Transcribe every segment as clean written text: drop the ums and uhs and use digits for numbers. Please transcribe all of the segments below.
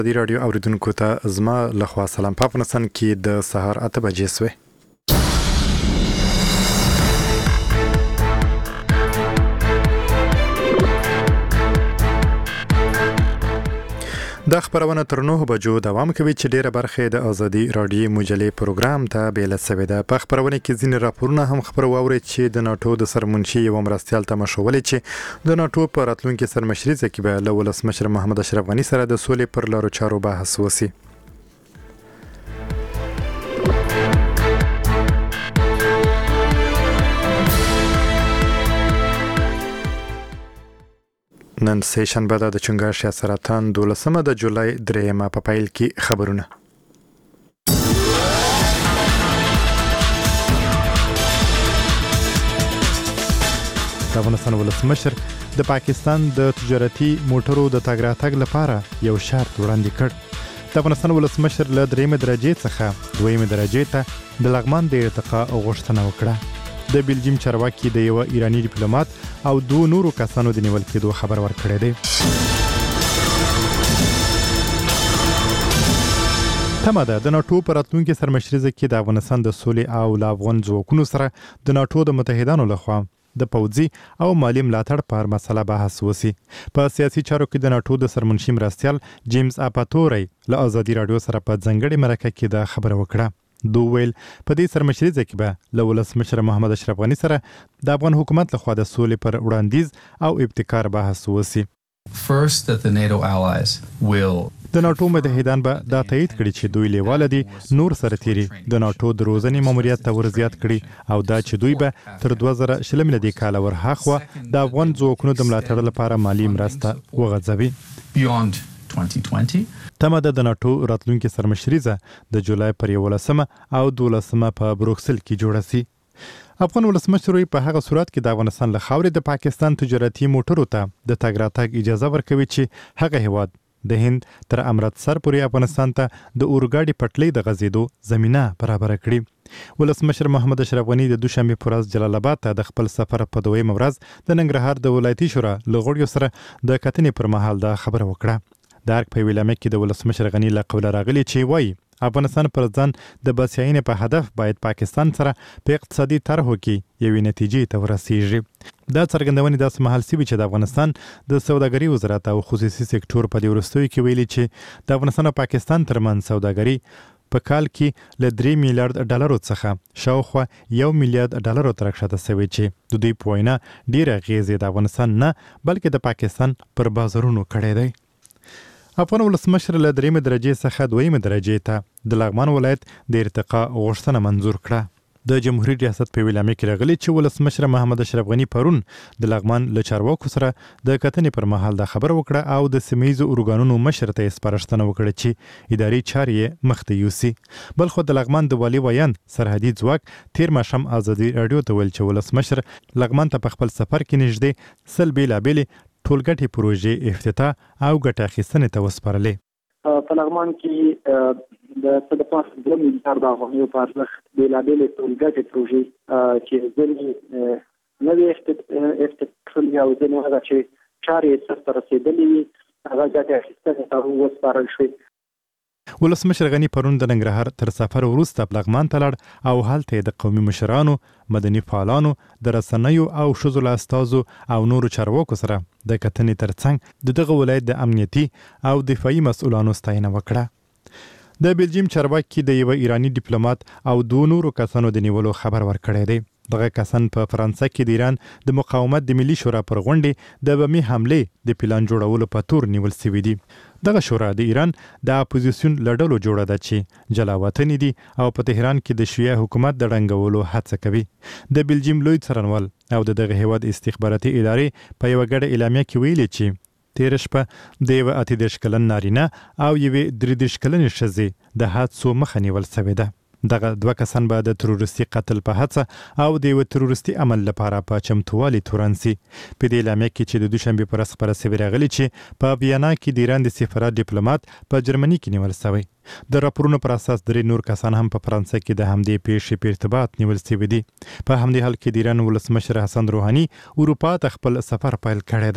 دی رادیو اوریدونکو ته زما لخوا سلام. په افغانستان کې د سهار 8 بجې سوې. دا خبرونه تر 9 بجو دوام کوي چې ډیره برخه د ازادي رادیو مجلې پروګرام ته بیل سوي ده. په خبرونه کې ځینې راپورونه هم خبرواوري چې د ناتو د سرمنشي یو مرستيال ته مشولې چې د ناتو په راتلونکي سرمشري ځکه به له ولسمشر محمد اشرف غني سره د سولې پر لارو چارو بحث وسی. نن سه شنبه د چنګاښ سرطان 12 د جولای 3 په پایل کې خبرونه. د افغانستان ولسمشر د پاکستان د تجارتي موټرو د تګ راتګ لپاره یو شرط وړاندې کړ. د افغانستان ولسمشر له 3 درجې څخه 2 درجې ته د لغمان د ارتقا غوښتنه وکړه. د بلجیم چارواکي د یو ایرانی ډیپلوماټ او دوه نورو کسانو د نیول کېدو خبر ورکړی دی. تمه ده د ناتو پر راتلونکي سرمشري کې د افغانستان د سولې او له افغان ځواکونو سره د ناتو د متحدانو لخوا د پوځي او مالی ملاتړ پر مسله بحث وسی. په سیاسي چارو کې د ناتو د سرمنشي مرستيال جیمز اپاتوري له ازادي رادیو سره په ځنګړې مرکه کې د خبر وکړه. دویل په دې سرمشري ځکه به له ولسمشر محمد اشرف غني سره د افغان حکومت لخوا د سولې پر وړاندیز او ابتکار بحث وسی. First, that the NATO allies will د ناتو متحدان به دا تایید کړي چې دوی لیواله دي نور سره تیری د ناتو د روزنې ماموریت ته ورزیات کړي او دا چې دوی به تر 2000 ملي کال ورهاخوا د افغان ځواکونو د ملاتړ لپاره مالی مرسته وغځوي. beyond 2020. تمه د ناتو راتلونکي سرمشريزه د جولای پر 11 او 12 په بروکسل کې جوړه سي. افغان ولسمشر په هغه صورت کې د افغانستان له خاورې د پاکستان تجارتي موټرو ته د تګ راتګ اجازه ورکوي چې هغه هواد د هند تر امرتسر پورې افغانستان ته د اورګاډي پټلۍ د غځېدو زمينه برابر کړي. ولسمشر محمد اشرف غني د دوشنبه پر ورځ جلال آباد ته د خپل سفر په دویم ورځ د ننګرهار د ولایتي شورا لغړیو سره د کتنې پر مهال دا خبره وکړه. د ارګ په ویلامه کې د ولسمشر غني له قوله راغلي چې وایي افغانستان پر ځان د بسیاینې په هدف باید پاکستان سره په اقتصادي طرحو کې یوې نتیجې ته ورسیږي. دا څرګندونې داسې مهال سوي چې د افغانستان د سوداګري وزارت او خصوصي سکتور په دې وروستیو کې ویلي چې د افغانستان او پاکستان ترمنځ سوداګري په کال کې له 3 میلیارډ ډالرو څخه شاوخوا 1 میلیارډ ډالرو تر راښکته شوی چې د دوی په وینا ډیره اغیزه د افغانستان نه بلکې د پاکستان پر بازارونو کړی دی. افغان ولسمشر له 3 درجې څخه 2 درجې ته د لغمان ولایت د ارتقا غوښتنه منظور کړه. د جمهوریت ریاست په ویلامه کې راغلي چې ولسمشر محمد اشرف غني پرون د لغمان له چارواکو سره د کتنې پر مهال دا خبر وکړه او د سیمایي ارګانونو مشر ته سپارښتنه وکړه چې اداري چارې مخته یوسي. بل خو د لغمان د والي ویان سرحدي ځواک تیر ماشام ازادي رادیو ته ویل چې ولسمشر لغمان ته په خپل سفر کې نږدې سل بیلابېلې ټولګټي پروژې افتتاح او ګټه اخیستنې ته وسپارلې. په لغمان کې د 2 میلیارډ افغانیو په ارزښت بیلابېلې ټولګټي پروژې چې ځینې نوې افتتاح شوې او ځینې هغه چې چارې سرته رسېدلې هغه ګټه اخیستنې ته وسپارل شوې. ولسمشر غني پرون د ننګرهار تر سفر وروسته لغمان ته لاړ او هلته د قومي مشرانو، مدني فعالانو، د رسنیو او ښځو له استازو او نورو چارواکو سره د کتنې ترڅنګ دغه ولایت د امنیتي او دفاعي مسؤلانو ستاینه وکړه. د بلجیم چارواکي د یو ایرانی ډیپلوماټ او دوه نورو کسانو د نیولو خبر ورکړی دی. دغه کسان په فرانسه کې د ایران د مقاومت د ملي شورا پر غونډې د بمي حملې د پلان جوړولو په تور نیول شوی دی. دغه شورا د ایران د اپوزیسیون لړلو جوړه ده چې جلاوطن دي او په تهران کې د شیعه حکومت د ړنګولو هڅه کوي. د بلجیم لوی څارنوال او دغه هیواد استخباراتي ادارې په یو غړ اعلامیه کې ویلي چې تیر شپه د یو 38 کلن نارینه او یو 33 کلن ښځې د حادثو مخه نیول شوې ده. دغه دوه کسان به د تروریستي قتل په هڅه او د یو تروریستي عمل لپاره په چمتووالي تورن سي. په دې اعلامیه کې چې د دوشنبه پر ورځ خبره شوې راغلي چې په ویانا کې د ایران د سفارت ډیپلوماټ په جرمني کې نیول شوی. د راپورونو پر اساس درې نور کسان هم په فرانسه کې د همدې پیښې په ارتباط نیول شوي دي. په همدې حال کې د ایران ولسمشر حسن روحاني اروپا ته خپل سفر پیل کړی دی.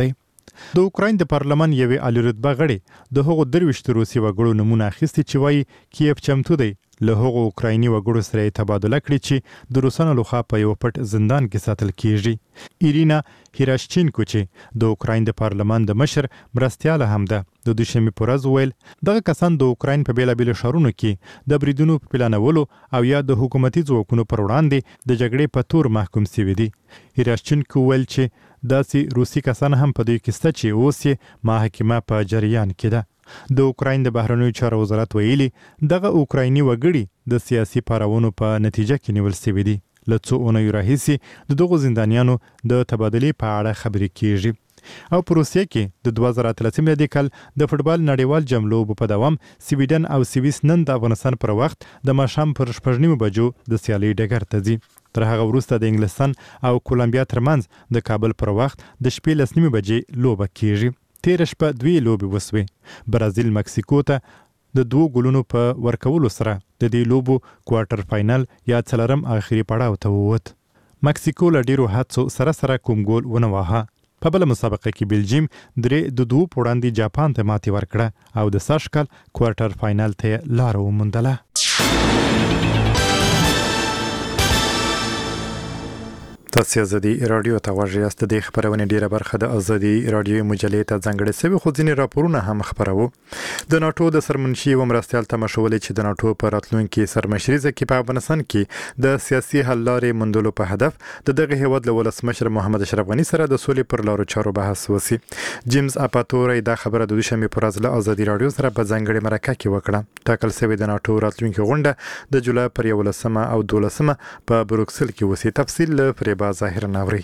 د اوکراین د پارلمان یوې عالی رتبه غړي د هغو 23 روسي وګړو نمونه اخیستي چې وایي کیف چمتو دی له هغو اوکرایني وګړو سره تبادله کړي چې د روسانو لخوا په یو پټ زندان کې ساتل کیږي. ایرینا هیراشچینکو چې د اوکراین د پارلمان د مشر مرستیاله هم ده د دوشنبه پر ورځ ویل دغه کسان د اوکراین په بیلابیلو ښارونو کې د بریدونو په پلانولو او یا د حکومتي ځواکونو پر وړاندې د جګړې په تور محکوم شوي دي. هیراشچینکو ویل چې داسې روسي کسان هم په دې کې شته چې اوس یې محاکمه په جریان کې ده. د اوکراین د بهرنیو چارو وزارت ویلي دغه اوکرایني وګړي د سیاسي پاراونو په نتیجه کې نیول شوي دي. له څو اونیو راهیسې د دغو زندانیانو د تبادلې په اړه خبرې کیږي. او په روسیه کې د 2013 میلادي کال د فوټبال نړیوال جام لوبو په دوام سویډن او سویس نن د افغانستان پر وخت د ماښام پر 9 بجو د سیالي ډګر ته ځي. تر هغه وروسته د انګلستان او کولمبیا ترمنځ د کابل پر وخت د شپې 9 بجې لوبه کیږي. تیر شپه 2 لوبې وسوي. برازیل مکسیکو ته د 2 ګولونو په ورکولو سره د دې لوبو کوارټر فائنل یا څلورم اخري پړاو ته ووت. مکسیکو له ډیرو هڅو سره کوم ګول ونه واهه. په بل مسابقه کې بلجیم 3-2 وړاندې جاپان ته ماتې ورکړه او د سږ کال کوارټر فائنل ته لار وموندله. تاسو ازادي رادیو ته غوږ یاست. د خبرونې ډیره برخه د ازادي رادیو مجلې ته ځانګړې شوی خو ځینې راپورونه هم خبرو. د ناتو د سرمنشي و مرستیال تماشولې چې د ناتو په راتلونکي سرمشريزه کې په افغانستان کې د سیاسي حل لارې موندلو په هدف د دغه هیواد له ولسمشر محمد اشرف غنی سره د سولې پر لارو چارو بحث وسی. جیمز اپاتوري دا خبره د دوشنبه پر ورځ له ازادي رادیو سره په ځانګړې مرکه کې وکړه. ټاکل شوی د ناتو راتلونکي غونډه د جولای پر 11 او 12 په بروکسل کې وسی. تفصیل له ظاهر ناوري.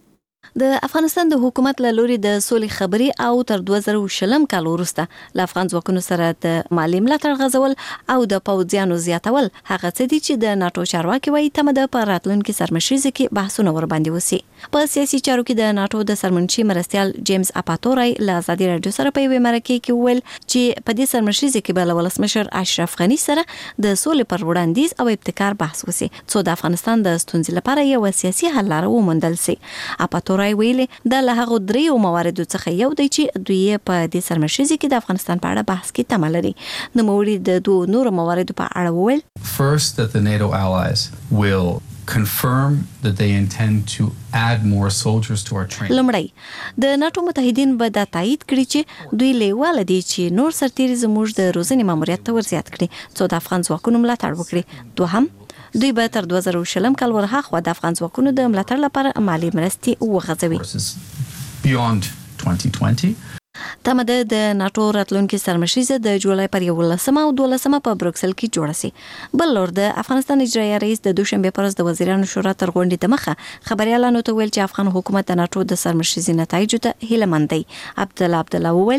د افغانستان د حکومت له لوري د سولې خبري او تر 2020 کال وروسته ل افغان ځواکونو سره د مالی ملاتړ غځول او د پوځیانو زیاتول هغه څه دي چې د ناتو چارواکي وایي تم د راتلونکي سرمشريزه کې بحثونه ور باندې وسی. په سیاسي چارو کې د ناتو د سرمنشي مرستیال جیمز اپاتوري له ازادي رادیو سره په یوه مرکه کې ویل چې په دې سرمشريزه کې بل ولسمشر اشرف غنی سره د سولې پر وړاندیز او ابتکار بحث وسی څو د افغانستان د ستونزې لپاره یو سیاسي حل لاره وموندل سي. اپاتوري ویلي د له هغو 3 مواردو څخه یو دی چې دوی په دې سرمشريزه کې د افغانستان په اړه بحث کې تمه لري. نو موري د 2 نور مواردو په اړه ویل First, that the NATO allies will confirm that they intend to add more soldiers to our training. لمړی د ناتو متحدین به دا تایید کړي چې دوی لیواله دي چې نور سرتیري زموږ د روزنې ماموریت ته ورزیات کړي څو د افغان ځواکونو ملاتړ وکړي. دوهم دوی به تر 2020 کال ورهاخوا د افغان ځواکونو د ملاتړ لپاره مالی مرستې وغځوي. Beyond 2020. تمه ده د ناتو راتلونکي سرمشريزه د جولای پر 11 او 12 په بروکسل کې جوړه سي. بل لور د افغانستان اجرایي رئیس د دوشنبه پر ورځ د وزیرانو شورا تر غونډې دمخه خبريالانو ته ویل چې افغان حکومت د ناتو د سرمشريزه نتایج ته هیله مند دی. عبدالله وویل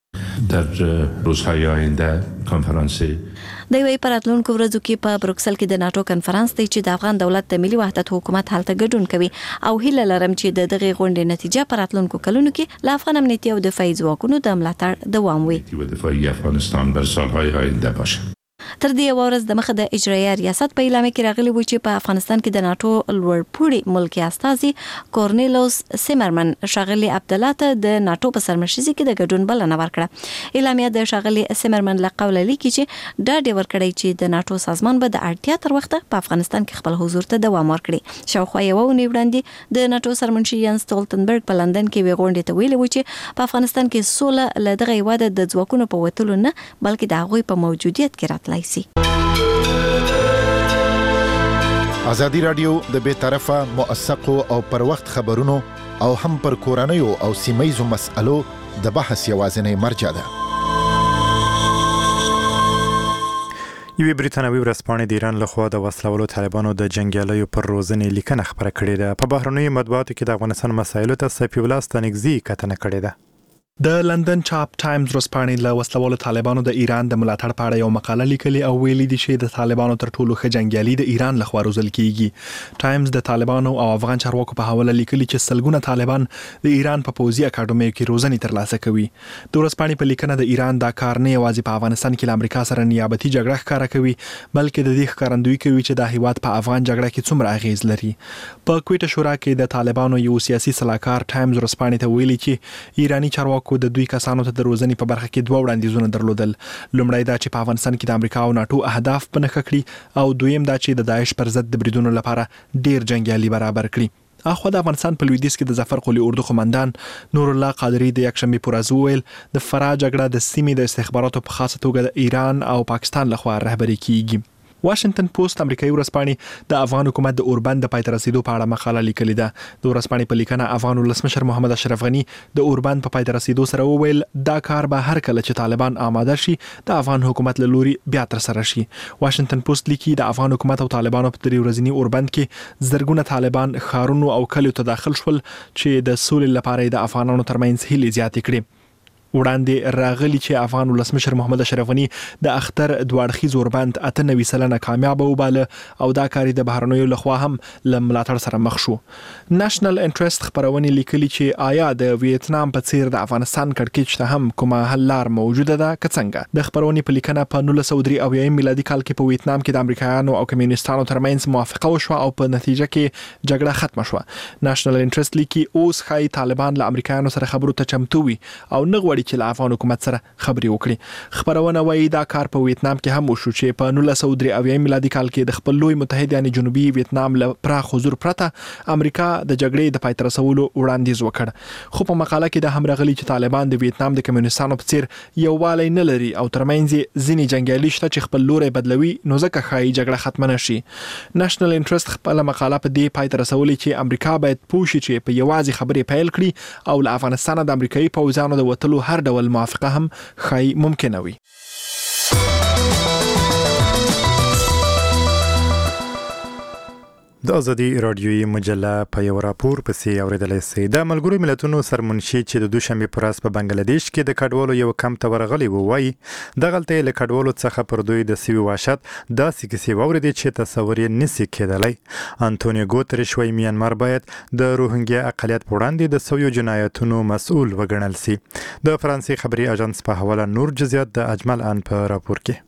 در روزهای آینده کنفرانس د وی پراتلونکو ورځو کې په بروکسل کې د ناتو کنفرانس دی چې د افغان دولت د ملي وحدت حکومت حالت ګډون کوي او هیله لرم چې د دغه غونډې نتیجه پراتلونکو کلونو کې ل افغان امنیتي او دفاعي ځواکونو د ملاتړ دوام وي. دفاعي افغانستان بر سالهای آینده باشه. تر دې ورځ د مخه د اجرایي ریاست په اعلان کې راغلی و چې په افغانستان کې د ناتو لوړپوړي ملکی استازي کورنیلوس سیمرمن شاغلی عبدالله ته د ناتو په سرمشريزه کې د ګډون بلنه ورکړه. اعلامیه د شاغلی سیمرمن له قوله لیکي چې ډاډ ورکړی چې د ناتو سازمان به د اړتیا تر وخته په افغانستان کې خپل حضور ته دوام ورکړي. شاوخوا یو ونی وړاندې د ناتو سرمنشي یان سټولټنبرګ په لندن کې وی غونډه ته ویلي و چې په افغانستان کې سوله له دغه هیواد د ځواکونو په وټلو نه بلکې د هغوی په موجودیت کې راتلای شي. ازادي رادیو د بے طرفه موثقو او پر وخت خبرونو او هم پر کورنیو او سیمایزو مسألو د بحث یوازینی مرجع ده. یوه بریتانوي ورځپاڼه د ایران لخوا د وسلوالو طالبانو د جنگیالیو پر روزنې لیکنه خبره کړې ده. په بهرنیو مطبوعاتو کې د افغانستان مسایلو ته صفي الله ستانکزي کتنه کړې ده. د لندن چاپ ټایمز ورځپاڼې له وسلوالو طالبانو د ایران د ملاتړ په اړه یو مقاله لیکلې او ویلي دي چې د طالبانو تر ټولو ښه جنګیالي د ایران لخوا روزل کیږي. ټایمز د طالبانو او افغان چارواکو په حواله لیکلي چې سلګونه طالبان د ایران په پوځي اکاډمیو کې روزنې ترلاسه کوي. د ورځپاڼې په لیکنه د ایران دا کار نه یوازې په افغانستان کې له امریکا سره نیابتي جګړه ښکاره کوي بلکې د دې ښکارندویي کوي چې د هیواد په افغان جګړه کې څومره اغیز لري. په کویټه شورا کې د طالبانو یو سیاسي سلاکار ټایمز ورځپاڼې ته ویلي چې ایرانی چارواکو د دوی کسانو ته د روزنې په برخه کې دوه وړاندیزونه درلودل. لومړی دا چې په افغانستان کې د امریکا او ناتو اهداف په نښه کړي او دویم دا چې د داعش پر ضد د بریدونو لپاره ډیر جنګیالي برابر کړي. اخو د افغانستان په لویدیځ کې د ظفر قلی اردو قومندان نور الله قادری د یکشنبه پر ورځ ویل د فراه جګړه د سیمې د استخباراتو په خاصه توګه د ایران او پاکستان لخوا رهبري کیږي. واشنگټن پوسټ امریکایي ورځپاڼې د افغان حکومت د اوربند د پای ته رسیدو په اړه مقاله لیکلې ده. د ورځپاڼې په لیکنه افغان ولسمشر محمد اشرف غنی د اوربند په پای ته رسیدو سره وویل دا کار به هر کله چې طالبان آماده شي د افغان حکومت له لوري بیا تر سره شي. واشنگټن پوسټ لیکي د افغان حکومت او طالبانو په 3 ورځني اوربند کې زرګونه طالبان ښارونو او کلیو ته داخل شول چې د سولې لپاره د افغانانو ترمنځ هیلې زیاتې کړې. وړاندې راغلی چې افغان ولسمشر محمد اشرف غنی د اختر دوړخیز اوربند 98% کامیاب وباله او دا کاری د بهرنیو لخوا هم له ملاتړ سره مخ شو. نېشنل انټرست خبرونه لیکلي چې آیا د ویتنام په څیر د افغانستان کړکېچ ته هم کومه حل لار موجوده ده که څنګه. د خبرونه په لیکنه په 1993 میلادي کال کې په ویتنام کې د امریکایانو او کمیونستانو ترمنځ موافقه وشوه او په نتیجه کې جګړه ختمه شوه. نېشنل انټرست لیکي اوس خای طالبان له امریکایانو سره خبرو ته چمتو وي او نه غواړي چې له افغان حکومت سره خبرې وکړي. خبرونه وايي دا کار په ویتنام کې هم وشو چې په 1993 میلادي کال کې د خپل لوی متحد یعنی جنوبي ویتنام له پراخ حضور پرته امریکا د جګړې د پای ته رسولو وړاندیز وکړ. خو په مقاله کې د هم راغلي چې طالبان د ویتنام د کمیونستانو په څیر یووالی نه لري او ترمنځ ځینې جنګیالي شته چې خپل لوري بدلوي نو ځکه ښایي جګړه ختمه نشي. نېشنل انټرست خپل مقاله په دې پای ته رسولي چې امریکا باید پوه شي چې په یوازې خبرې پیل کړي او له افغانستان د امریکایي پوځیانو د وټلو هر ډول موافقه هم خای ممکنه وي. د ازادي رادیوي مجله په یو راپور پسې اوریدلای شئ د ملګرو ملتونو سرمنشي چې د دوشنبه پر ورځ په بنگلاديش کې د کډوالو یو کم ته ورغلي وایي د غلطۍ له کډوالو څخه پر دوی د سوي واشت داسې کیسې واوریدي چې تصور یې نسی کېدلی. انټونیو ګوتریش وايي میانمار باید د روهینګیا اقلیت په وړاندې د سویو جنایتونو مسؤل وګڼل شي. د فرانسې خبري اژانس په حواله نور جزئیات د اجمل ان په راپور کې.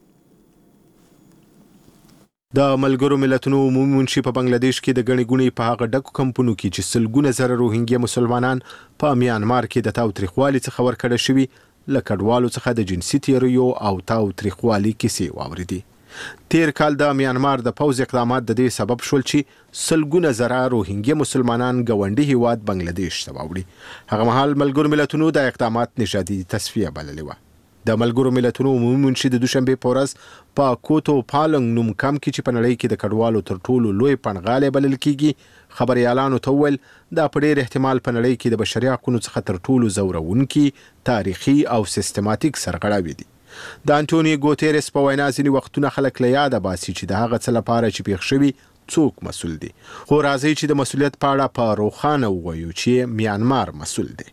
د ملګرو ملتونو عمومي منشي په بنگلاديش کې د غني ګوني په هغه ډکو کمپونو کې چې سلګونه زره روهینګیا مسلمانان په میانمار کې د تاوتریخوالي څخه ورکړل شوي لکډوالو څخه د جنسي تیریو او تاوتریخوالي کیسې واوریدي. تیر کال د میانمار د پوځ اقدامات د دې سبب شول چې سلګونه زره روهینګیا مسلمانان ګاونډي هیواد بنگلاديش ته واوړي. هغه مهال ملګرو ملتونو د اقدامات نژادي تصفیه بللې و. د ملګرو ملتونو عمومي منشي د دوشنبه په ورځ په کوتو پالنګ نوم کم کې چې په نړۍ کې د کډوالو تر ټولو لوی پنغاله بلل کیږي خبريالانو ته ویل دا په ډېر احتمال په نړۍ کې د بشري حقوقو څخه تر ټولو زورونکي تاریخي او سیستماتیک سرغړاوي دي. د انټونیو ګوتریس په وینا ځینې وختونه خلک له یاده باسي چې د هغه څه لپاره چې پیښ شوي څوک مسؤل دي. خو راځي چې د مسؤلیت په اړه په روښانه ووایو چې میانمار مسؤل دی.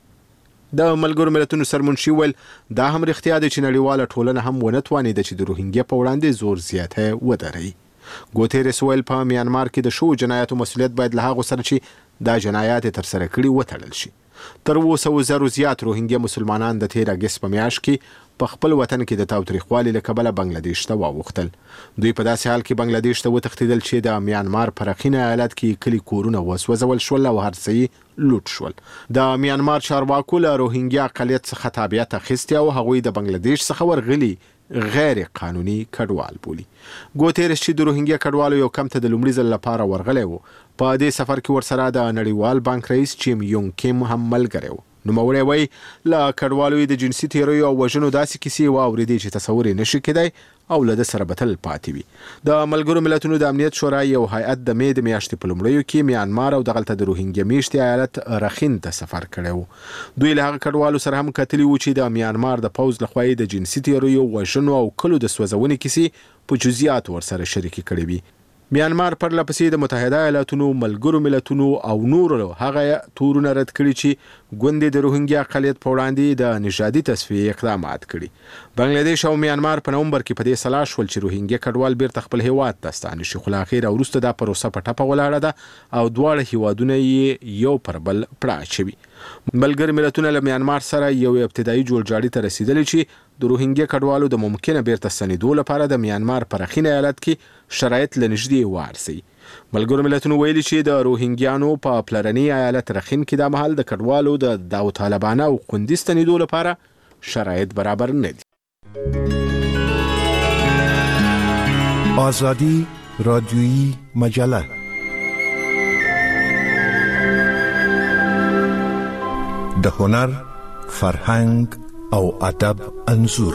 د ملګرو ملتونو سرمنشي ول دا هم رښتیا دی چې نړیواله ټولنه هم ونه توانېده چې د روهینګیا په وړاندې زور زیاته ودري. ګوتریس ویل په میانمار کې د شو جنایاتو مسؤلیت باید له هغو سره چې دا جنایات تر سره کړي وتړل شي. تر 200 زیات روهینګیا مسلمانان د 13 اگست په میاشت کې په خپل وطن کې د تاوتریخوالي له کبله بنگلاديش ته واوښتل. دوی په داسې حال کې بنگلاديش ته وتښتیدل چې د میانمار په رخینه ایالت کې کلی کورونه وسوځول شول او هر څه لوټ شول. د میانمار چارواکو له روهینګیا اقلیت څخه تابعیت اخیستې او هغوی د بنگلاديش څخه ورغلي غیر قانوني کډوال بولي. ګوتریس چې د روهینګیا کډوالو یو کم ته د لومړي ځل لپاره ورغلی و په دې سفر کې ورسره د نړیوال بانک رئیس چیم یونګ کیم هم ملګری و. نوموړی وایي له کډوالو د جنسي تیریو او وژنو داسې کیسې واورېدې چې تصور یې نشي کېدی او له ده سره به تل پاتې وي. د ملګرو ملتونو د امنیت شورا یو هیئت د مې د میاشتې په لومړیو کې میانمار او دغلته د روهینګیا میشتې ایالت رخین ته سفر کړی و. دوی له هغه کډوالو سره هم کتلي و چې د میانمار د پوځ لخوا د جنسي تیریو وژنو او کلو د سوځونې کیسې په جزئیاتو ورسره شریکې کړې وي. میانمار پرله پسې د متحده ایالاتونو ملګرو ملتونو او نورو هغه تورونه رد کړي چې ګوند د روهینګیا اقلیت په وړاندې د نژادي تصفیې اقدامات کړي. بنگلاديش او میانمار په نومبر کې په دې سلا شول چې روهینګیا کډوال بیرته خپل هیواد ته ستانه شي، خو اخر وروسته دا پروسه په ټپه ولاړه ده او دواړه هیوادونه یو پر بل پړه شوي. ملګري ملتونه له میانمار سره یو ابتدایي جوړجاړي ته رسیدلی چې د روهینګیا کډوالو د ممکنه بیرته ستنېدو لپاره د میانمار په رخین ایالت کې شرایط له نږدې وارسي. ملګرو ملتونو ویلي چې د روهینګیانو په پلرني ایالت رخین کې د محل د کډوالو د داوطلبانه او خوندي ستنېدو لپاره شرایط برابر نه دي. آزادی رادیویی مجله د هنر، فرهنګ او ادب انځور.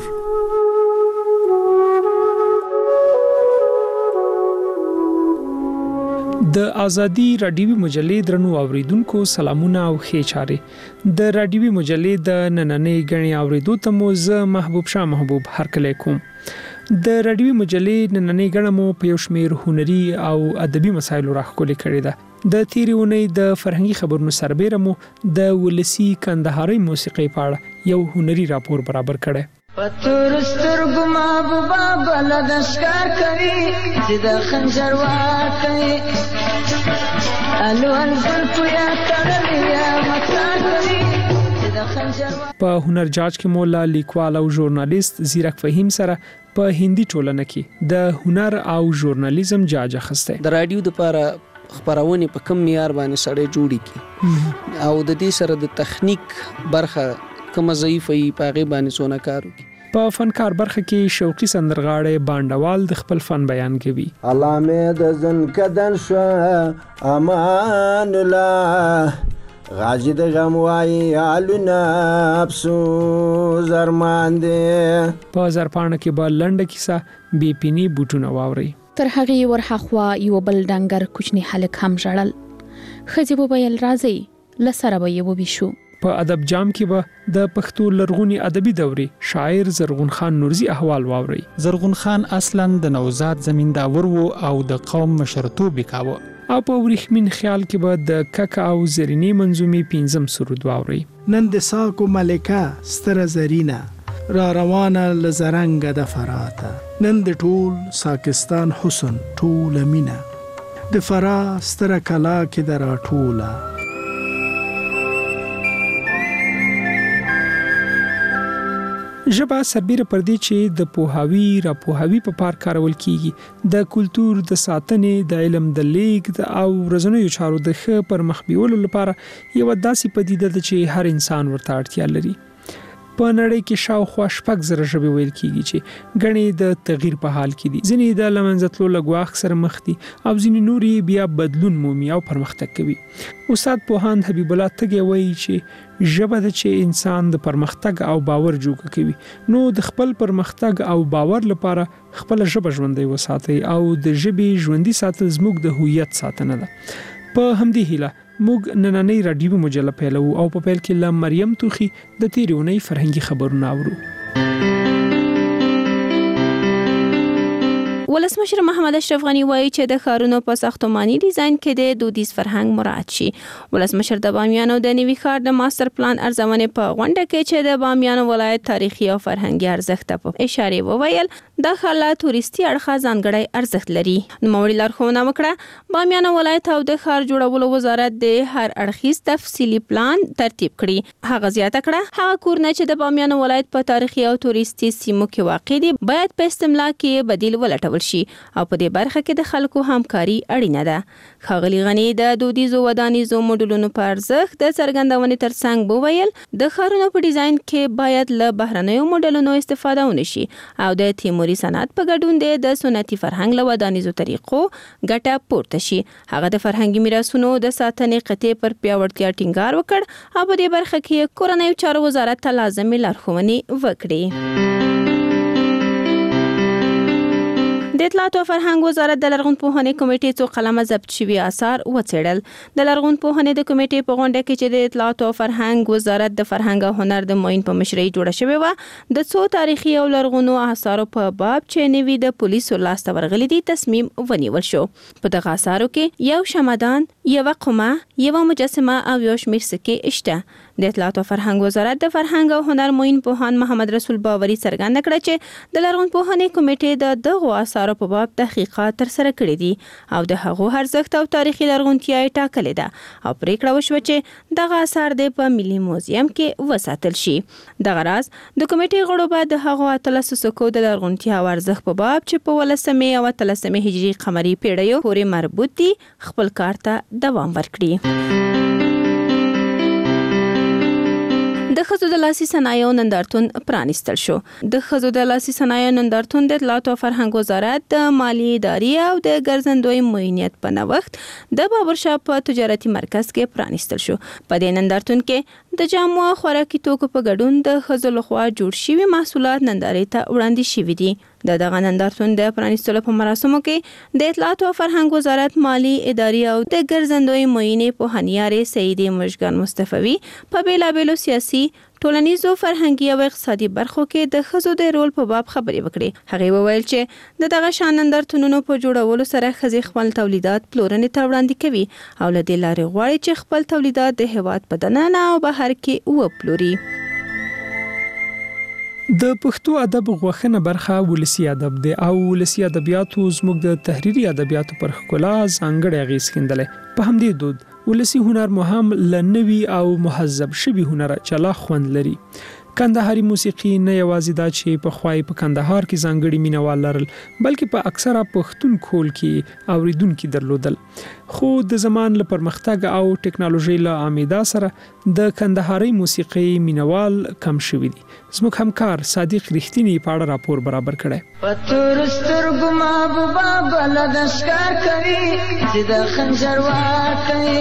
د ازادي رادیوي مجلې درنو اوریدونکو سلامونه او ښه چاره. د رادیوي مجلې د نننې غني اوریدو ته مو زه محبوب شاه محبوب هرکلی کوم. د رادیوي مجلې نننې غنمو په یو شمېر هنري او ادبي مسایلو راخولې کړې ده. د تیری اونۍ د فرهنګي خبرونو سربېره مو د ولسی کندهاري موسیقي په اړه یو هنري راپور برابر کړی. پتور سترګو محبوبا بلد اشکار کوي چې د خنجر واکي الوان زلفیا تړلیا مکار کوي چې د خنجر. په هنر جاج کې مولا لیکوال او ژورنالیست زیرک فهیم سره په هندي ټولنه کې د هنر او ژورنالیزم جاج اخسته. د رادیو د لپاره خبرونه په کم معیار باندې سړی جوړی کی او د دې سره د تخنیک برخه کوم ضعیفه په غي باندې سونه کارو. په فنکار برخه کې شوقي سندرغاړي باندوال د خپل فن بیان کوي. علامه د زن کدن شو امان الله غازی د غم وای علنا افسوس ارمان دې. په زرپانه کې به لنډه کیسه بی پینی بوټونه واوري. تر هغه ورخوا یو بل ډنګر کوچنی هلک هم ژړل. خځې په ویل راځي لسره به یو بشو. په ادب جام کې به د پښتو لرغونی ادبي دورې شاعر زرغون خان نورزي احوال واوري. زرغون خان اصلا د نوزاد زمینداور وو او د قوم مشرتوب وکاوه. او په ورېخمین خیال کې به د کک او زرینی منظومي 5 سرود واوري. نن د ساکو ملکه ستر زرینا را روانه لزرنګ د فراته نن د ټول ساکستان حسن ټول مینا د فرا ستر کلا کې درا ټوله. ژبه سربېره پر دې چې د پوهاوی را پوهاوی په پار کارول کیږي، د کلچر د ساتنې، د علم د لیږد او رسنیو چارو د ښه پرمخ بیولو لپاره یو داسې پدیده ده چې هر انسان ورته اړتیا لري. په نړۍ کې شاوخوا 6,000 ژبې ویل کیږي چې غني د تغییر په حال کې دي. ځینې د لمنځتلو لګواخ سره مخ دي او ځینې نوري بیا بدلون مومي او پرمختګ کوي. استاد پوهاند حبیب الله تګي وایي چې ژبه د چې انسان د پرمختګ او باور جوړ کوي، نو د خپل پرمختګ او باور لپاره خپل ژبه ژوندۍ وساتي او د ژبې ژوندۍ ساتل زموږ د هویت ساتنه ده. په همدې هیله موږ نننۍ رادیو مجله پیلو او په پیل کې ل مریم توخی د تیرونی فرهنګي خبرونه اورو. ولسمشر محمد اشرف غنی وایي چې د ښارونو په ساختماني ډیزاین کې د دودیز فرهنګ مراعات شي. ولسمشر د بامیان او د نوي ښار د ماستر پلان ارزونې په غونډه کې چې د بامیان ولایت تاریخي او فرهنګي ارزښت په اشاره وویل د خلا توريستي اړخ ځانګړی ارزښت لري. نوموړي لارښوونه وکړه بامیان ولایت او د ښار جوړولو وزارت د هر اړخیز تفصیلي پلان ترتیب کړي. هغه زیاته کړه هغه کورونه چې د بامیان ولایت په تاریخي او توريستي سیمو کې واقع دي باید په استملا کې بدیل ولټول شي او په دې برخه کې د خلکو همکاري اړینه ده. ښاغلي غنی د دودیزو ودانیزو موډلونو په ارزښت د څرګندونې ترڅنګ وویل د ښارونو په ډیزاین کې باید له بهرنیو موډلونو استفاده ونشي او د تیموري صنعت په ګډون د سنتي فرهنګ له ودانیزو طریقو ګټه پورته شي. هغه د فرهنګي میراثونو د ساتنې قطعې پر پیاوړتیا ټینګار وکړ او په دې برخه کې کورنیو چارو وزارت ته لازمي لارښوونې وکړي. د اطلاعات او فرهنګ وزارت د لرغونپوهنې کمیټې څو قلمه ضبط شوي آثار وڅېړل. د لرغونپوهنې د کمیټې په غونډه کې چې د اطلاعات او فرهنګ وزارت د فرهنګ او هنر د معین په مشرۍ جوړه شوې وه، د څو تاریخي او لرغونو آثارو په باب چې نوي د پولیسو لاسته ورغلي دي تصمیم ونیول شو. په دغه آثارو کې یو شمعدان، یوه قمه، یوه مجسمه او یو شمېر سکې شته. د اطلاعات او فرهنګ وزارت د فرهنګ او هنر معین پوهان محمد رسول باوري څرګنده کړه چې د لرغونپوهنې کمیټې د دغو آثارو په باب تحقیقات ترسره کړي دي او د هغو ارزښت او تاریخي لرغونتیا یې ټاکلې ده او پریکړه وشوه چې دغه آثار د په ملي موزیم کې وساتل شي. دغه راز د کمیټې غړو به د هغو 13 سکو د لرغونتیا او ارزښت په باب چې په 18 او 13 هجري قمري پیړیو پورې مربوط دي خپل کار ته دوام ورکړي. د ښځو د لاسي صنایعو نندارتون پرانیستل شو. د ښځو د لاسي صنایعو نندارتون د اطلاعات او فرهنګ وزارت د مالی ادارې او د ګرځندوی معینیت په نوښت د بابر شاه په تجارتي مرکز کې پرانیستل شو. په دې نندارتون کې د جامو او خوراکي توکو په ګډون د ښځو لخوا جوړ شوي محصولات نندارې ته وړاندې شوي دي. دغه نندارتون د پرانیستلو په مراسمو کې د اطلاعات او فرهنګ وزارت مالی ادارې او د ګرځندوی معینې پوهنیارې سیدې مشګان مصطفی په بیلابیلو سیاسي ټولنیزو فرهنګي او اقتصادي برخو کې د ښځو د رول په باب خبرې وکړې. هغه وویل چې د دغه شان نندارتونونو په جوړولو سره ښځې خپل تولیدات پلورنې ته وړاندې کوي او له دې لارې غواړي چې خپل تولیدات د هیواد په دننه او بهر کې وپلوري. د پښتو ادب غوښنه برخه ولسی ادب دی او ولسی ادبیاتو زموږ د تحریری ادبیاتو پر ښکلا ځانګړی اغیز ښندلې. په همدې دود ولسی هنر مو هم لنوي او مهذب شوی هنر چلا خوند لري. کندهاري موسیقي نه یوازې دا چې په خوای په کندهار کې ځانګړي مینوال لرل بلکې په اکثره پښتون کول کې اوریدونکو درلودل. خو د زمان له پرمختګ او ټکنالوژي له عامده سره د کندهاري موسیقي مینوال کم شوی دي. زموږ همکار صادق رښتینی په اړه راپور برابر کړی. پتور سترګو محبوبا بل د ښکار کوي چې د خنجر واټي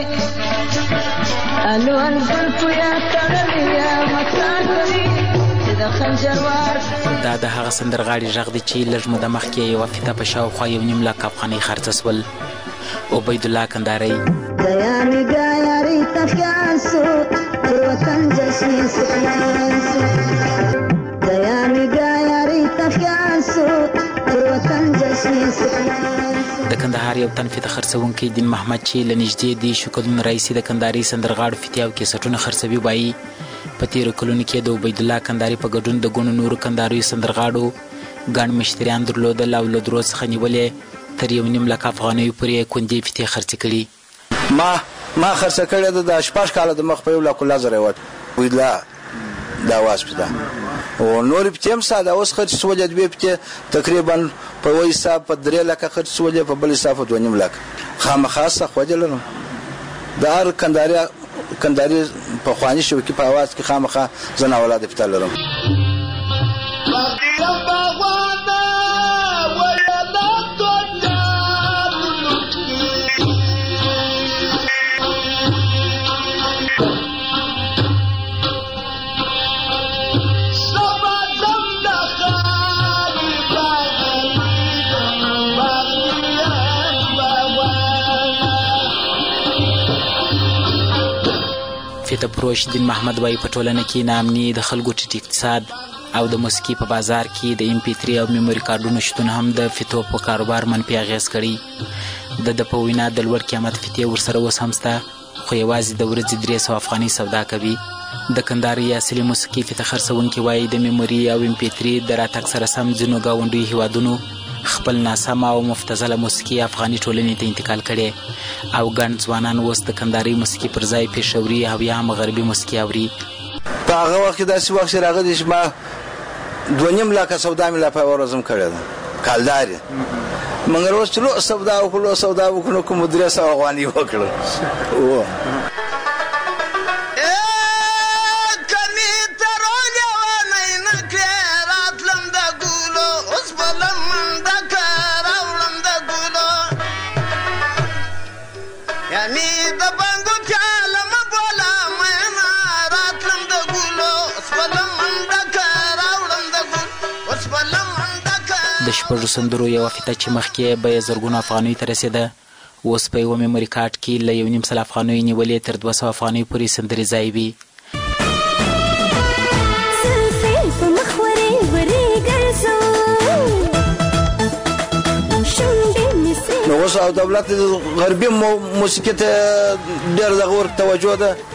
الوان زلفیا تړلیا مکار کوي چې د خنجر واټي. دا د هغه سندرغاړي غږ دی چې لږ موده مخکې یو فته په شاوخوا 1.5 لک افغانۍ خرڅ سول. عبید الله کندهاري دایاني ګایاري تفیاسو پر وطن جشن سکیاسو دایاني ګایاري تفیاسو پر وطن جشن سکیاسو. د کندهار یو تن فته خرڅونکي دین محمد چې لنږدې دی شکلون رئیس د کندهاري سندرغاړو فتیاو کې سټونه خرڅوي وایي په تیر کلونو کې د عبید الله کندهاري په ګډون د ګونو نورو کندهاري سندرغاړو ګڼ مشتریان درلودل او له درو څخه نیولې تر 1.5 لک افغانۍ پورې کندې فتې خرڅ کړي. ما خرڅ کړی د 8 کاله د مخ په 1 لک لزر وټ عبید الله دا واسپدا او نور پتیم ساده اوس خرڅ سولې دوی پته تقریبا په وای حساب په 3 لک خرڅ سولې په بل حساب 2.5 لک خامخاسه خو دلنو د هر کندهاري په خواني شو کې په आवाज کې خامخه زنا اولاد پته لرم. فته پروش دین محمد وای په ټولنه کې نامني د خلکو ټیټ اقتصاد او د موسیقي په بازار کې د MP3 او میموري کارډونو شتون هم د فتو په کاروبار منفي اغیز کړي. د په وینا د لوړ قیمت فتې ورسره اوس هم شته خو یوازې د ورځې 300 افغانۍ سودا کوي. د کندهاري اصلي موسیقي فته خرڅونکي وایي د میموري او MP3 د راتګ سره سم ځینو ګاونډي هیوادونو خپل ناسمه او مفتزله موسیقي افغاني ټولنې ته انتقال کړي او ګڼ ځوانان اوس د کندهاري موسیقي پر ځای پېښوري او یا هم غربي موسیقي اوري. په هغه وخت کې داسې وخت راغلی چې ما 2.5 لک سودا مې لا په ورځم کړې ده کالداري مګر اوس چې سودا وکړو کوم 300 افغانۍ وکړو. د شپږو سندرو یو فته چې مخکې به زرګونو افغانۍ ته رسېده اوس په یو میموري کارت کې له 1.5 افغانۍ نیولې تر 200 افغانۍ پورې سندرې ځای وي. نو اوس او دولت غربي موسیقي ته ډېر دغه توجه ده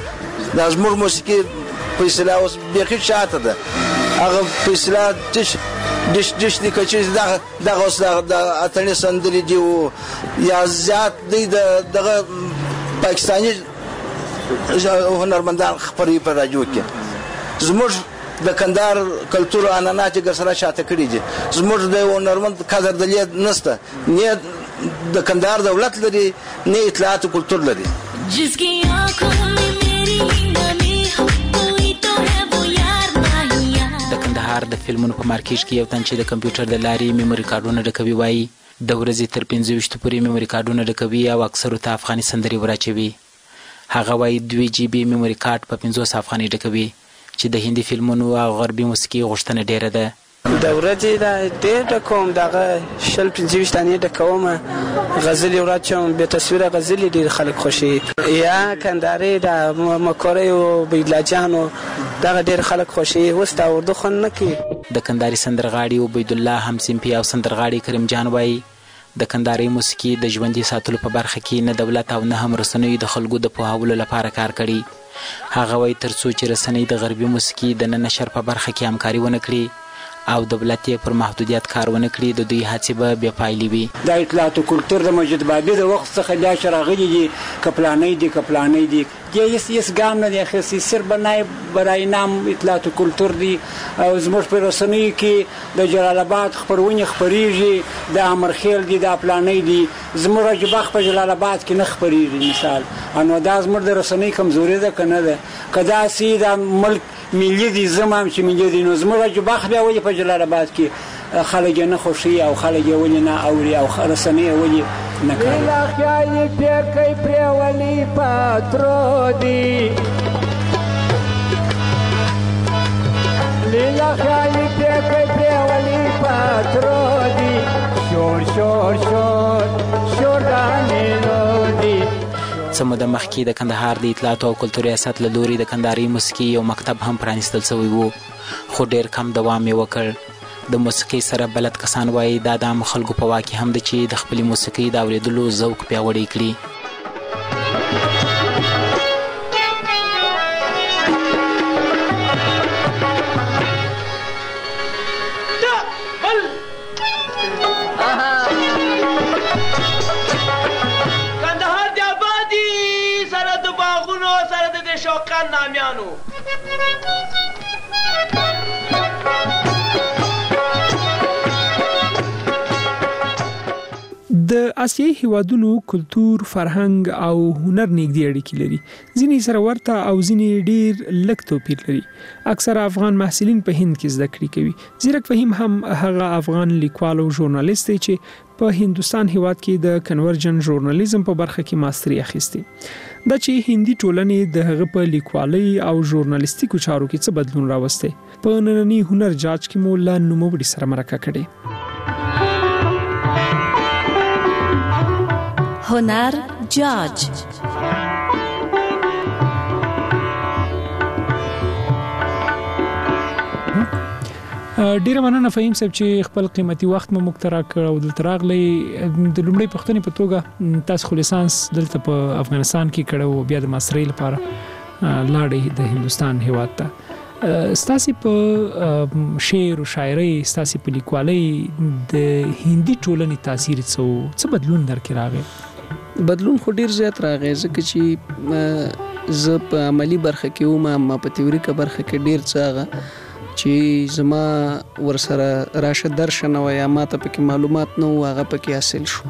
دا زموږ موسیقي په اصطلاح اوس بیخي شاته ده هغه په اصطلاح ډش دي که چیرې دغه اوس د اتڼي سندرې دي یا زیات دی دغه پاکستاني هنرمندان خپروي په راډیو کې زموږ د کندهار کلتور عنعنات یې سره شاته کړي دي زموږ د هنرمند قدر دلید نشته نه د کندهار دولت لري نه اطلاعات کلتور لري جسکی آنکھوں میں میری نمی ہو کوئی تو ہے وہ یار ماہیا د کندهار د فلمونو په مارکیټ کې یو تن چې د کمپیوټر د لارې میموري کارډونه ډکوي وایي د ورځې تر 25 پورې میموري کارډونه ډکوي او اکثرو ته افغاني سندرې وراچوي هغه وایي 2 GB میموري کارت په 50 افغاني ډکوي چې د هندي فلمونو او غربي موسیقي غوښتنه ډیره ده د ورځې دا ډېر ډکوم دغه 25 دانې ډکوم غزلې وراچوم بې تصویره غزلې ډېر خلک خوښوي یا کندهاري د مکورۍ او بیدلاجانو دغه ډېر خلک خوښوي اوس دا اردو خوند نه کوي د کندهاري سندرغاړي عبیدالله همصنفي او سندرغاړي کریم جان وایي د کندهاري موسیقي د ژوندي ساتلو په برخه کې نه دولت او نه هم رسنیو د خلکو د پوهاولو لپاره کار کړي هغه وایي تر څو چې رسنۍ د غربي موسیقي د نه نشر په برخه کې همکاري ونه کړي او دولت یې پر محدودیت کار ونه کړي د دوی هڅې به بې پایلې وي د اطلاعات و کلتور د مجید بابي د وخت څخه بیا چې راغلي دي که پلانۍ دي هیڅ ګام نه دی اخیستی صرف برای نام اطلاعات و کلتور دي او زموږ په رسنیو کې د جلال آباد خپرونې خپریږي د امرخیل دي د پلانۍ دي زموږ اجباخ په جلال آباد کې نه خپریږي مثال نو دا زموږ د رسنۍ کمزوري ده که نه ده که داسې د ملک ملي دي زمام چې ملي دي نو زموږ اجباخ بیا ولې په جلال آباد کې خلک یې نه خوښوي او خلک یې ولې نه اوري او رسنۍ یې ولې نه کوي لیلا خیالي پیر کوي پرېولي پاترو دي لیلا خیالي پیر کوي پرېولي پاترو دي شور شور شور شور دانینو دي څه موده مخکې د کندهار د اطلاعاتو او کلتور ریاست له لوري د کندهاري موسیقي یو مکتب هم پرانیستل شوی و خو ډېر کم دوام یې وکړ د موسیقۍ سره بلد کسان وایي دا د عامو خلکو په واک کې هم ده چې د خپلې موسیقۍ د اورېدلو ذوق پیاوړی کړي کندهار د آبادي سره د باغونو سره د شوقان نامیانو د آسیایي هیوادونو کلتور، فرهنګ او هنر نږدې اړیکې لري. ځینې سره ورته او ځینې ډېر لږ توپیر لري. اکثره افغان محصلین په هند کې زده کړې کوي. زیرک فهیم هم هغه افغان لیکوال او ژورنالیست دی چې په هندستان هیواد کې د کنورجن ژورنالیزم په برخه کې ماستري اخیستی. دا چې هندي ټولنې د هغه په لیکوالۍ او ژورنالیستیکو چارو کې څه بدلون راوسته. په نننی هنر جاج کې مو لا نوموړي سره مرکه کړې. هنر جاج ډیره مننه فهیم صاحب چې خپل قیمتي وخت مو مقترح کړ او دلته راغلی. د لومړی پښتنې په توګه تاسو خو لیسانس دلته په افغانستان کې کړو او بیا د ماسترۍ لپاره لاړې د هندستان هیواد ته. ستاسو په شعر او شاعرۍ، ستاسو په لیکوالۍ د هندي ټولنې تاثیر څه بدلون درکې راغی؟ بدلون خو ډیر زیات راغی ځکه چې زه په عملی برخه کې وم، ما په تیوریکه برخه کې ډیر څه چې زما ورسره راشه درشنه و یا ما ته پکې معلومات نه و هغه پکې حاصل شو.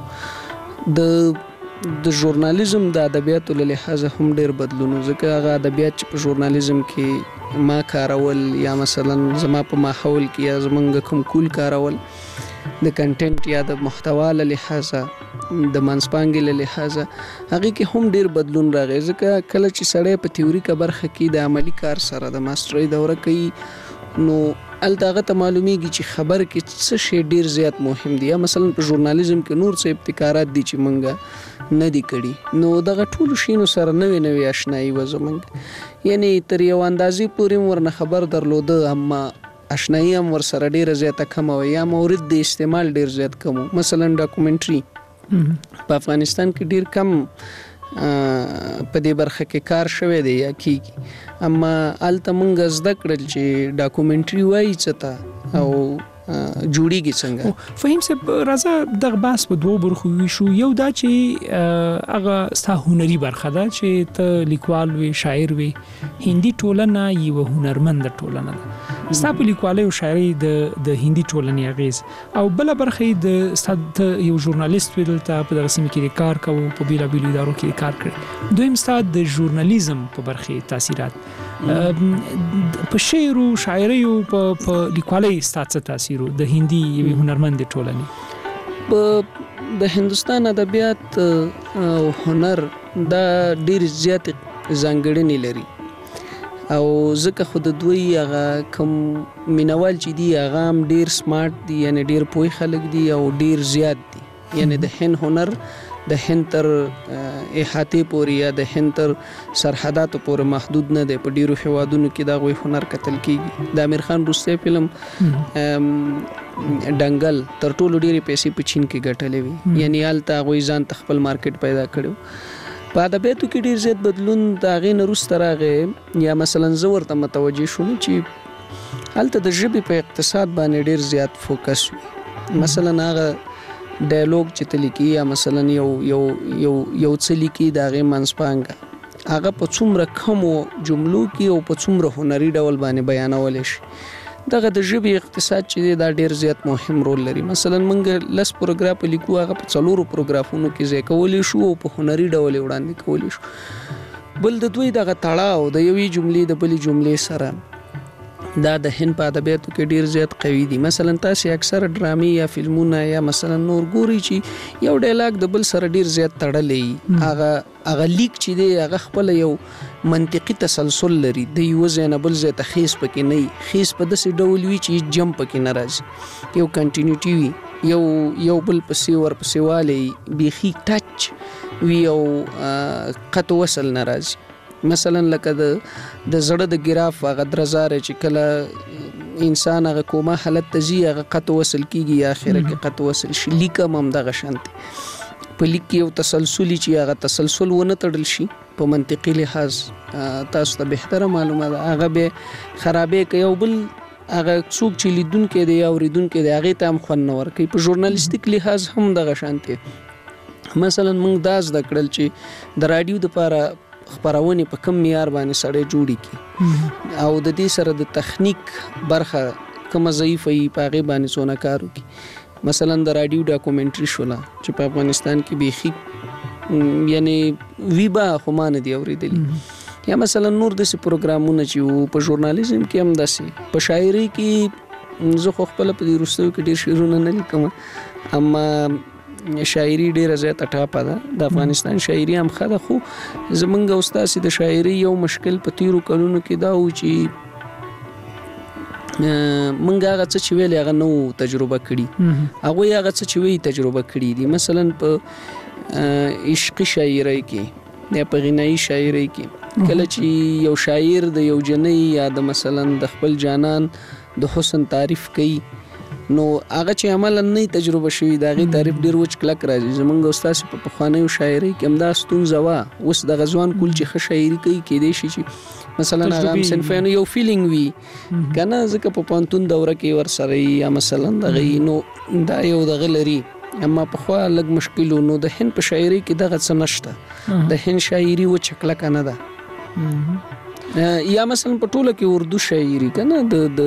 د ژورنالیزم د ادبیاتو له لحاظه هم ډیر بدلون، ځکه هغه ادبیات چې په ژورنالیزم کې ما کارول یا مثلا زما په ماحول کې یا زمونږ کوم کول کارول د کنټینټ یا د محتوا له لحاظه د منځپانګې له لحاظه هغه کې هم ډیر بدلون راغی. ځکه کله چې سړی په تیوریکه برخه کې د عملی کار سره د ماسترۍ دوره کوي نو الته ته معلومیږي چې خبر کې څه شی ډیر زیات مهم دی. مثلا په ژورنالیزم کې نور څه ابتکارات دي چې مونږ نه دي کړي، نو دغه ټول شینو سره نوې آشنایی و زمونږ، یعنی تر یو اندازې پورې ورنه خبر درلوده، اما آشنایی هم ور سره ډیره زیاته کم و یا مورد د استعمال ډیر زیات کم. مثلا ډاکومنټري په افغانستان کې ډیر کم په دې برخه کې کار شوی دی یا کیږي، اما الته مونږ زده کړل چې ډاکومنټري وایي څه ته او جوړیږي څنګه. فهم صاحب راځه دغه بحث په دوه برخو ویشو. یو دا چې هغه ستا هنري برخه ده چې ته لیکوال وي، شاعر وي. هندي ټولنه یو هنرمند ټولنه ده، ستا په لیکوالۍ او شاعرۍ د هندي ټولنې اغیز، او بل برخه د ستا یو ژورنالیست وي دلته په دغه سیمه کې کار کوي، په بیلابیلو ادارو کې کار کوي. دویم ستا د ژورنالیزم په برخه تاثیرات په شعر او شاعرۍ او په لیکوالۍ ستا څه تاثیر د هندي یو هنرمند ټولنې؟ د هندستان ادبیات او هنر دا ډیر زیات ځانګړنې لري، او ځکه خو د دوی هغه کوم مینوال چې دي هغه هم ډیر سمارټ دي، یعنی ډیر پوه خلک دي او ډیر زیات دي. یعنی د هند هنر د هند تر احاطې پورې یا د هند تر سرحداتو پورې محدود نه دی. په ډیرو هیوادونو کې دا غوي هنر کتل کیږي. د امیر خان روسي فلم دنګل تر ټولو ډیره پیسې په چین کې ګټلې وي، یعنی الته غوي ځان خپل مارکیټ پیدا کړو. په ادبیاتو کې ډیر زیات بدلون دا غي نروس ترغه، یا مثلا زه ورته متوجه شوم چې الته د ژبې په اقتصاد باندې ډیر زیات فوکس وي. مثلا هغه ډایلوګ چې تلیکي یا مثلا یو څه لیکي دا غي منځپانګه هغه په څومره کمو جملو کې او په څومره هنري ډول باندې بیانول شي. دغه د ژبې اقتصاد چې دا ډیر زیات مهم رول لري. مثلا موږ لس پروګراف لیکو، هغه په 4 پروګرافونو کې ځای کولی شو او په هنري ډول وړاندې کولی شو. بل د دوی دغه تړاو د یوې جملې د بلې جملې سره دا د هند په ادبیاتو کې ډیر زیات قوي دي. مثلا تاسو اکثر ډرامي یا فلمونه یا مثلا نور ګوري چې یو ډایلاګ د بل سره ډیر زیات تړلې، هغه لیک چې دی هغه خپل یو منطقي تسلسل لري، د یو ځای نه بل ځای ته خیس پکې نه وي، خیس په داسې ډول وي چې جمپ پکې نه راځي، یو کنټینیوټي وي، یو بل پسې ورپسې والی بیخي ټچ وي او قط وصل نه راځي. مثلا لکه د زړه د ګراف هغه درزاره چې کله انسان هغه کومه حالت ته ځي هغه قط وصل کیږي یا اخره کې قط وصل شي. لیکم هم دغه شانتي په لیک کې یو تسلسلي چې هغه تسلسل ونه تړل شي په منطقي لحاظ تاسو ته بهتره معلومه ده، هغه به خرابې کوي او بل هغه څوک چې لیدونکو دی یا اوریدونکو دی هغه ته هم خوند نه ورکوي. په ژورنالیستیک لحاظ هم دغه شانتي. مثلا موږ دا زده کړل چې د رادیو لپاره خبرونه په کم معیار باندې سړی جوړی کی او د دې سره د تخنیک برخه کوم ضعیفه ای په غي باندې څونه کار وکي. مثلا د رادیو ډاکومنټري شولا چې په افغانستان کې بيخي یعنی ویبا خمانه دی اوریدلی، یا مثلا نور د پروګرامونه چې په ژورنالیزم کې هم داسې، په شاعري کې زه خو خپل په دې روسو کې ډیر شعرونه نه لیکم، اما شاعري ډیره زیاته ټاپه ده. د افغانستان شاعري هم خده، خو زمونږ استاد د شاعري یو مشکل په تیرو کلونو کې دا و چې مونږ هغه څه چې ویل هغه نو تجربه کړي، هغه هغه څه چې وی تجربه کړي دي. مثلا په عشقي شاعري کې یا په غنایي شاعري کې کله چې یو شاعر د یو جنۍ یا د مثلا د خپل جانان د حسن تعریف کوي، نو هغه چې عملاً نه تجربه شوی دا غي تعریف ډیر وچ کلک راځي. زمونږ استاد په پخوانیو شاعري کې همدا ستونزه وا، اوس د غزوان کول چې ښه شاعري کوي کې دی شي چې مثلا هغه صنفین یو فیلینګ وی کنه ځکه په پانتون دوره کې ور سره یا مثلا د غي نو دا یو د غلري، اما په خو لګ مشکل نو د هند په شاعري کې دغه څه نشته. د هند شاعري وچ کلک نه ده. یا مثلا په ټوله کې اردو شاعري کنه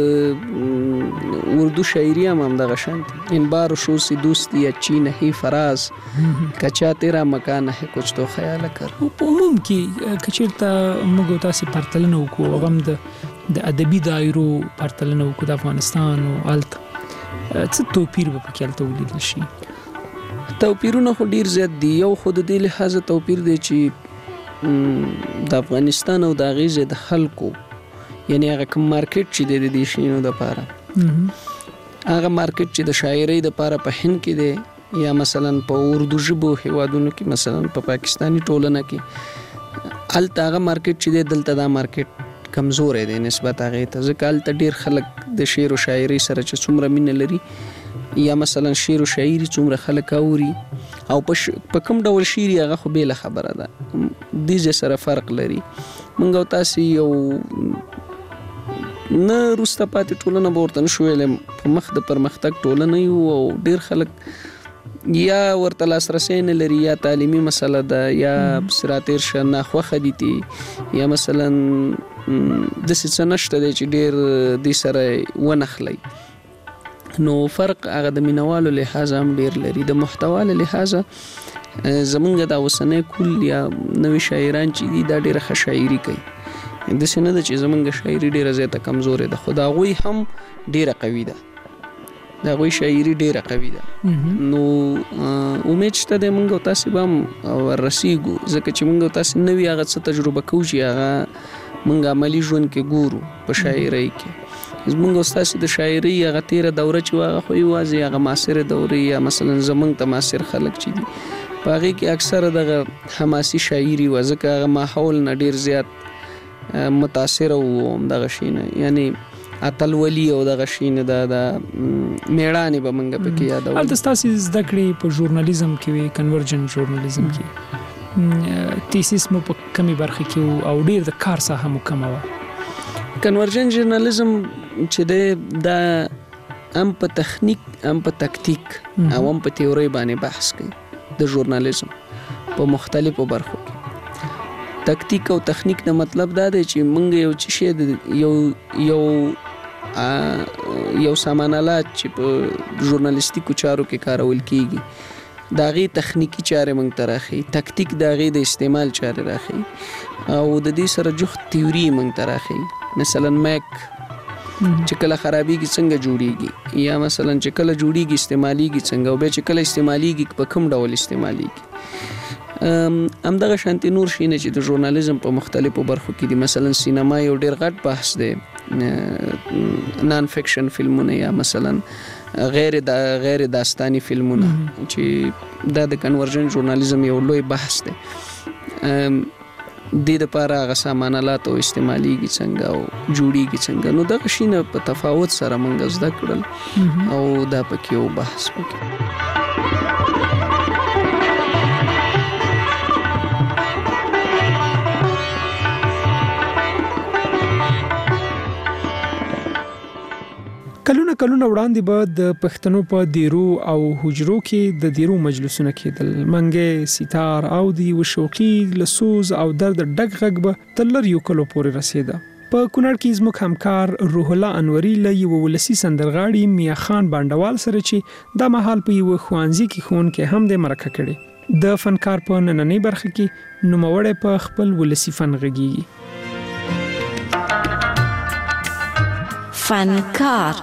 د اردو شاعري هم دغه شانتي، ان بار شو سی دوستی اچھی نہیں فراز کچا تیرا مکان ہے کچھ تو خیال کر. په عموم کې کچیرته موږ تاسو پرتلنه وکړو غم د ادبي دایرو پرتلنه وکړو د افغانستان او الت څه توپیر به پکې الته ولیدل شي؟ توپیرونه خو ډیر زیات دي. یو خود د لحاظ توپیر دی چې د افغانستان او د غیزه د خلکو یعنی هغه کوم مارکیټ چې د دې شینو د پاره هغه مارکیټ چې د شاعرۍ د پاره په هند کې دی یا مثلا په اردو ژبو هیوادونو کې مثلا په پاکستانی ټولنه کې الته هغه مارکیټ چې د دلته دا مارکیټ کمزور دی نسبت هغه ته، ځکه الته ډیر خلک د شعر او شاعرۍ سره چې څومره مینه لري یا مثلا شعر او شاعري څومره خلک اوري او په کوم ډول شعر هغه خو بیل خبره ده د سره فرق لري. مونږ او تاسو یو نه روسته پاتې ټولنه ورته نشو ویلم، په مخ د پرمختګ ټولنه یو او ډیر خلک یا ورته لاسرسی نه لري یا تعلیمي مسله ده یا صراط ارشاد ناخوښه دي یا مثلا د څه نشته دی چې ډیر د سره ونخلی. نو فرق هغه د مینوالو لحاظ هم ډیر لري. د محتوا له لحاظ زمونږ د اوسنۍ کول یا نوې شاعران چې دي دا ډیره ښه شاعري کوي. د څه نه ده چې زمونږ شاعري ډیره زیاته کمزورې ده، خو د هغوی هم ډیره قوي ده، د هغوی شاعري ډیره قوي ده. نو امید شته دی مونږ او تاسې به هم ورسیږو، ځکه چې مونږ او تاسې نوي هغه څه تجربه کوو چې هغه مونږ عملي ژوند کې ګورو په شاعرۍ کې. زمونږ او ستاسې د شاعرۍ هغه تیره دوره چې هغه خو یوازې هغه معاصرې دورې یا مثلا زمونږ ته معاصر خلک چې دي په هغې کې اکثره دغه حماسي شاعري وه، ځکه هغه ماحول نه ډیر زیات متاثره و دغه شي نه، یعنی اتلولي او دغه شي نه د میړانې به موږ پکې یادوو. هلته ستاسې زده کړې په ژورنالیزم کې وي، کنورجن ژورنالیزم کې تیسیس مو په کمې برخې کې او ډیر د کار ساحه مو کمه وه. کنورجن ژورنالیزم چې دی دا هم په تخنیک هم په تکتیک او هم په تیورۍ باندې بحث کوي د ژورنالیزم په مختلفو برخو کې. تکتیک او تخنیک نه مطلب دا دی چې موږ یو چې شی یو سامانالات چې په ژورنالیستیکو چارو کې کارول کیږي د هغې تخنیکي چارې موږ ته راښیي، تکتیک د هغې د استعمال چارې راښیي او د دې سره جفت تیوري موږ ته راښیي. مثلا میک چې کله خرابېږي څنګه جوړېږي، یا مثلا چې کله جوړېږي استعمالیږي څنګه، او بیا چې کله استعمالیږي په کوم ډول استعمالیږي. همدغه شانتي نور شیونه چې د ژورنالیزم په مختلفو برخو کې دي. مثلا سینما یو ډیر غټ بحث دی، نان فکشن فلمونه یا مثلا غیر داستاني فلمونه چې دا د کنورجن ژورنالیزم یو لوی بحث دی. د لپاره هغه سامانالات او استعمالیږي څنګه او جوړیږي څنګه. نو دغه شیونه په تفاوت سره موږ زده کړل او دا پکې یو بحث پکې. کلونه وړاندې به د پښتنو په دیرو او حجرو کې د دیرو مجلسونه کېدل، منګې، سیتار او د یو شوقي لسوز او درد ډک غږ به تر لریو کلو پورې رسیده. په کونړ کې زموږ همکار روح الله انوري له یو ولسی سندرغاړي میا خان بانډوال سره چې دا مهال په یو خوانزي کې ښوونکی هم د مرکه کړي. د فنکار په نننۍ برخه کې نوموړی په خپل ولسی فن غږیږي. فنکار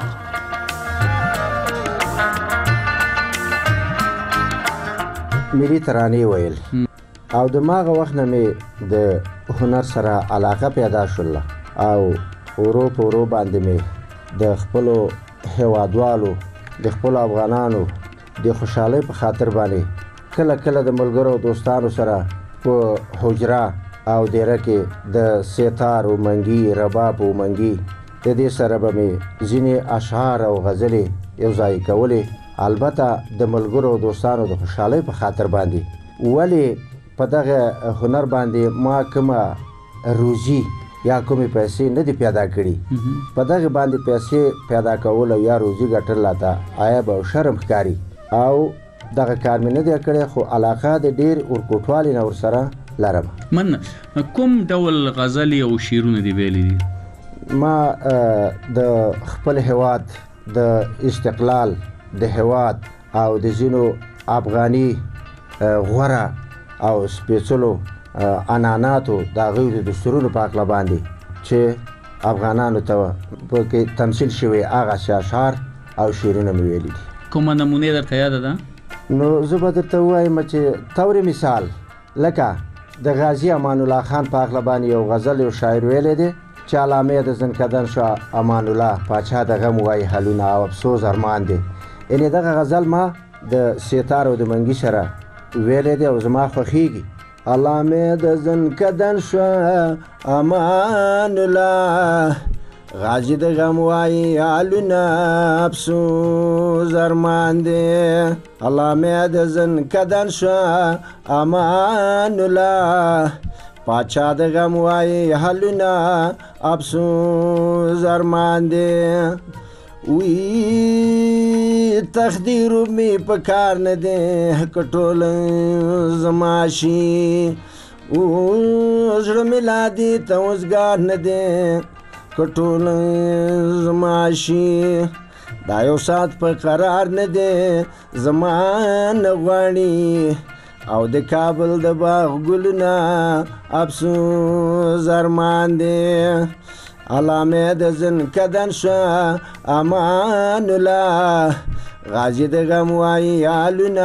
ملي ترانې ویل او د ماغه وخت نه مې د هنر سره علاقه پیدا شوله او ورو په ورو باندې مې د خپلو هیوادوالو د خپلو افغانانو د خوشحالۍ په خاطر باندې کله کله د ملګرو او دوستانو سره په حجره او دیره کې د سیتار او منګي رباب او منګي د دې سره به مې ځینې اشعار او غزلې یو ځای کولې، البته د ملګرو او دوستانو د خوشحالۍ په خاطر باندې. ولې په دغه هنر باندې ما کومه روزي یا کومې پیسې نه دي پیدا کړي، په دغه باندې پیسې پیدا کول او یا روزي ګټل راته عیب او شرم ښکاري او دغه کار مې نه دی کړی، خو علاقه د ډېر ورکوټوالي نه ورسره لرم. من کوم ډول غزلې او شعرونه دي ویلي دي؟ ما د خپل هیواد د استقلال د هیواد او د ځینو افغاني غوره او سپېڅلو عنعناتو د هغوی د دستورونو په هکله باندې چې افغانانو ته پکې تمثیل شوي هغه اشعار او شعرونه مې ویلي دي. کومه نمونې درته یاده ده؟ نو زه به درته ووایم چې طور مثال لکه د غازي امان الله خان په هکله باندې یو غزل یو شاعر ویلی دی چې علامه د زنکدن شاه امان الله پاچا د غم وایي حالونه او افسوس ارمان دی. یعنې دغه غزل ما د سیتار او د منګي سره ویلی دی او زما خوښیږي. علامه د زنکدن شاه امان الله غازی د غم وای حالونه افسوس ارمان دی الله مې د زن کدن شو امان الله پاچا د غم وای حالونه افسوس ارمان دی وی تقدیر می پکار نه دی کټول زماشي او زړه ملادي توسګار نه دی کټول زماشي دا یو سات په قرار نه دی زمان غواني او د کابل د باغ ګلونه افسوس ارمان دی الله مې د زن کدن شو امان الله غازی د غم وای حالونه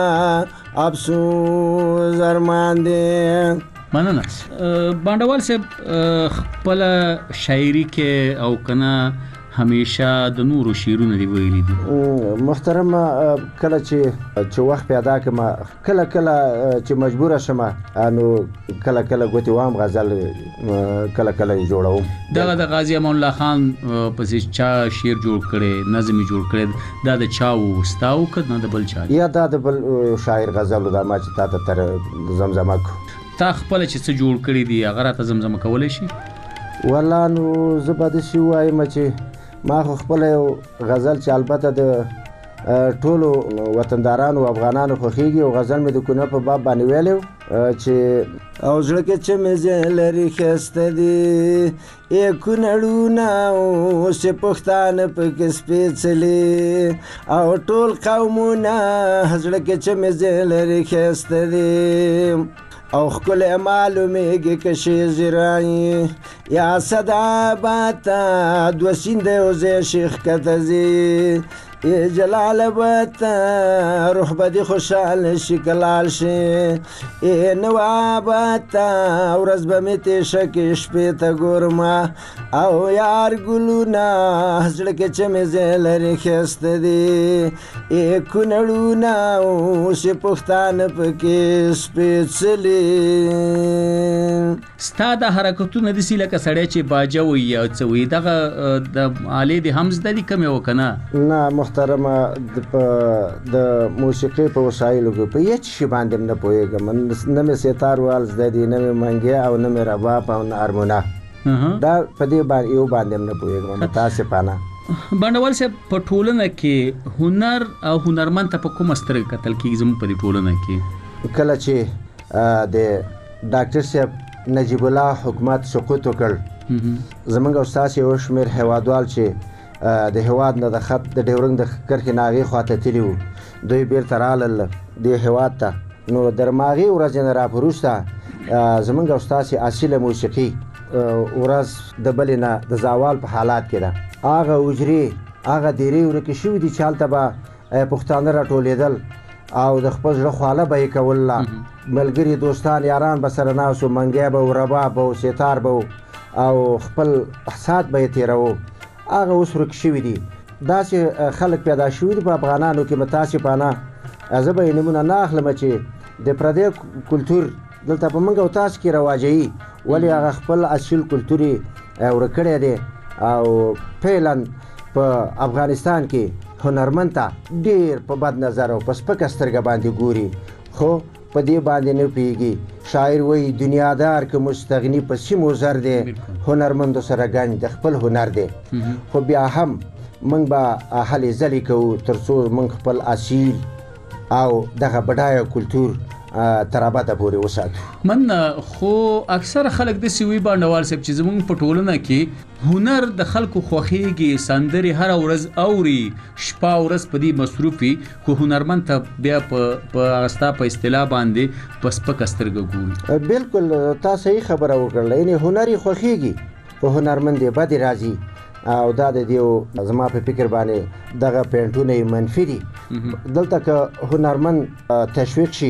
افسوس ارمان دی مننه بانډوال صاحب خپل شاعري کې او کنه همیشه د نورو شعرونه دی ویلي دي محترم کله چې وخت پیدا کړم کله چې مجبور شم نو کله ګوتې وام غزل کله جوړوم دا د غازی امان الله خان پسې چا شعر جوړ کړي نظم جوړ کړي دا د چا وستاو کړه د بل چا یا دا د بل شاعر غزل دا ما چې تا تر زمزمه کو تا خپل چې څه جوړ کړي دي هغه راته زمزمه کولای شي والله نو زبده شي وایم چې ما خپل غزل چې البته د ټولو وطندارانو افغانانو خوخیږي او غزل مې د کونه په باب باندې ویلو چې او زړه کې چې مې لري خسته دي یې کونړونه او چې پښتانه پکې سپېڅلي او ټول قومونه زړه کې چې مې لري خسته دي او خکل معلومیږي که شي زرایي یا صدا باتا دو سینده او زی شیخ کتزی جلال باتا روح بدی خوشحال شي کلال شي نواباتا ورځ به مې تیشه کې شپې ته ګورما او یار ګلونه زړه کې چې مې لري ښایسته دي کونړونه اوس یې پښتانه پکې سپېڅلي ستا د حرکتونه داسې لکه سړی چې باجه وي یا څه وي دغه د آلې د هم زده دي کمې وکنه نه محترمه د موسیقۍ په وسایلو کې په هیڅ شي باندې نه پوهېږم نه مې ستار وال زده دي نه مې منګیا او نه مې رباب او نه هارمونه دا په دې باندې یو باندې نه پوهېږم متاسفانه بانډوال صاحب په ټولنه کې هنر او هنرمند ته په کومه سترګه کتل کېږي زموږ په دې ټولنه کې کله چې د ډاکټر صاحب نجیب الله حکومت سقوط وکړ زمونږ استاد یو شمېر هیوادوال چې د هیواد نه د خط د ډیورنګ د کرښې نه هغې خواته تللي وو دوی بیرته رالل دې هیواد ته نو د هماغې ورځې نه راپوروسته زمونږ استاد اصیله موسیقي ورځ د بلې نه د زوال په حالات کې ده هغه حجرې هغه دیرې ورکې شوي دي چې هلته به پښتانه راټولېدل او د خپل زړه خواله به یې کوله ملګري دوستان یاران به سره ناستو منګی به و رباب به و ستار به او خپل احساس به یې تېروو هغه اوس ورک شوي دي داسې خلک پیدا شوي دي په افغانانو کې متاسفانه زه به یې نومونه نه اخلم چې د پردی کلتور دلته په موږ او تاسو کې رواجوي ولې هغه خپل اصیل کلتور یې ورک کړی دی او فعلا په افغانستان کې هنرمند ته ډېر په بد نظر او په سپکه سترګه باندې ګوري خو په دې باندې نه پوهېږي شاعر وایي دنیادار که مستغني په سیمو زر دی هنرمندو سره ګنج د خپل هنر دی خو بیا هم موږ به هلې ځلې کوو تر څو موږ خپل اصیل او دغه بډایه کلتور تر ابده پورې وساتو من خو اکثر خلک داسې وي بانډوال صاحب چې زموږ په ټولنه کې هنر د خلکو خوښېږي سندرې هره ورځ اوري شپه ورځ په دې مصروف وي خو هنرمند ته بیا په ستا په اصطلاح باندې په سپکه سترګه ګوري بلکل تا صحیح خبره وکړله یعنې هنر یې خوښېږي خو هنرمند یې بدې راځي او دا د دیو زما په فکر باندې دغه پینټونه یې منفي دي دلته که هنرمند تشویق شي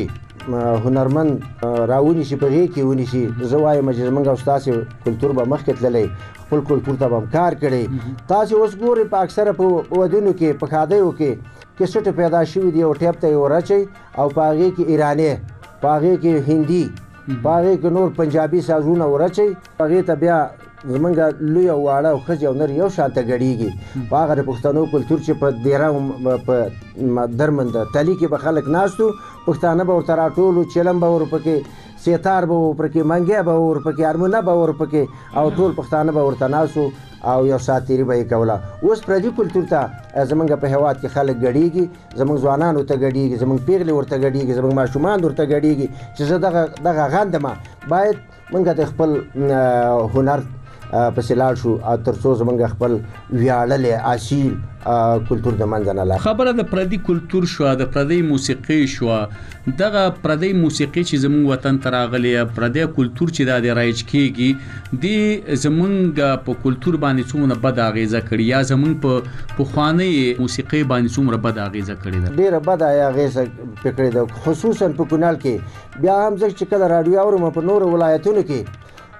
هنرمند راونیسي په غېږ کې ونیسي زه وایم چې زموږ او ستاسې کلتور به مخکې تللی خپل کلتور ته به هم کار کړی تاسې اوس ګورئ په اکثره په ودونو کې په ښادیو کې کیسټې پیدا شوي دي او ټیپ ته یې ورچئ او په هغې کې ایراني په هغې کې هندي په هغې کې نور پنجابي سازونه ورچئ هغې ته بیا زمونږ لوی او واړه او ښځې او نر یو شانته ګډېږي په هغه د پښتنو کلتور چې په دیره په درمند تلي کې به خلک ناستو پښتانه به ورته راټولو چلم به ورپکې سیتار به ورپکې منګی به ورپکې هارمونه به ورپکې او ټول پښتانه به ورته ناستو او یو ساعت تیري به یې کوله. اوس پردي کلتور ته زمونږ په هېواد کې خلک ګډېږي زمونږ ځوانان ورته ګډېږي زمونږ پیغلې ورته ګډېږي زمونږ ماشومان ورته ګډېږي چې زه دغه غندمه باید مونږ د خپل هنر پسې لاړ شو تر څو زمونږ خپل ویاړلی اصیل کلتور د منځه نه لاړ. خبره د پردي کلتور شوه د پردي موسیقي شوه دغه پردي موسیقي چې زمونږ وطن ته راغلی پردي کلتور چې دا د رایج کېږي د زمونږ په کلتور باندې څومره بد اغیزه کړې یا زمونږ په پخوانۍ موسیقي باندې څومره بد اغیزه کړې ده؟ ډېره بده اغیزه پکړې ده خصوصا په کونړ کې. بیا هم زه چې کله راډیو اورم په نورو ولایتونو کې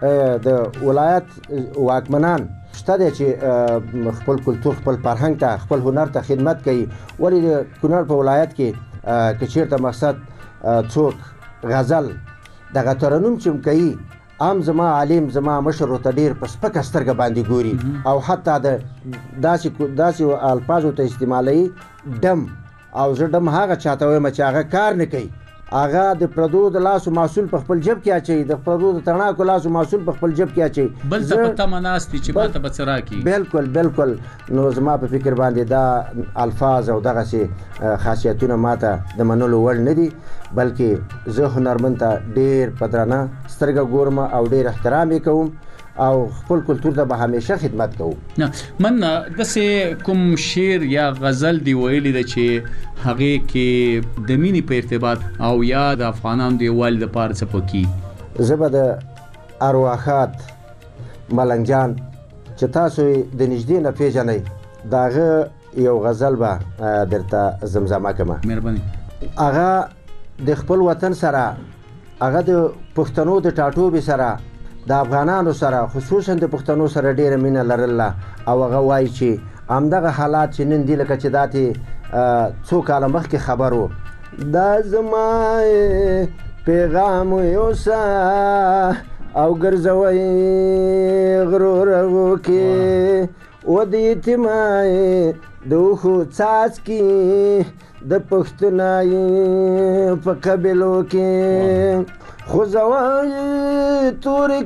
د ولایت واکمنان شته دی چې خپل کلتور خپل فرهنګ ته خپل هنر ته خدمت کوي. ولې د کونړ په ولایت کې که چېرته مقصد څوک غزل دغه ترنم چې کوي عام زما عالم زما مشر ورته ډېر په سپکه سترګه باندې ګوري او حتی د داسې الفاظو ته استعمالوي ډم او زه ډم هغه چاته وایم چې هغه کار نه کوي هغه د پردو د لاسو محصول په خپل جب کې اچوي د پردو د تڼاکو لاسو محصول په خپل جب کې اچوي بل ته په تمه ناست دي چې ماته به څه راکړي. بالکل نو زما په فکر باندې دا الفاظ او دغسې خاصیتونه ماته د منلو وړ نه دي بلکې زه هنرمند ته ډېر په درنه سترګه ګورم او ډېر احترام یې کوم او خپل کلتور ته به همیشه خدمت کوو. من داسې کوم شعر یا غزل دی ویلی ده چې هغې کې د مینې په ارتباط او یا د افغانانو د یووالي دپاره څه پکې؟ زه به د ارواښاد ملنګ جان چې تاسو یې د نږدې نه پېژنئ د هغه یو غزل به درته زمزمه کړمه. مهرباني. هغه د خپل وطن سره هغه د پښتنو د ټاټوبې سره د افغانانو سره خصوصا د پښتنو سره ډېره مینه لرله او هغه وایي چې همدغه حالات چې نن دي لکه چې داتې څو کاله مخکې خبر و دا زما پیغام یوسه او ګرځوئ غرورغو کې و د یتیمای د اوښو څاڅکي د پښتونای په قبیلو کې خو زوای تورې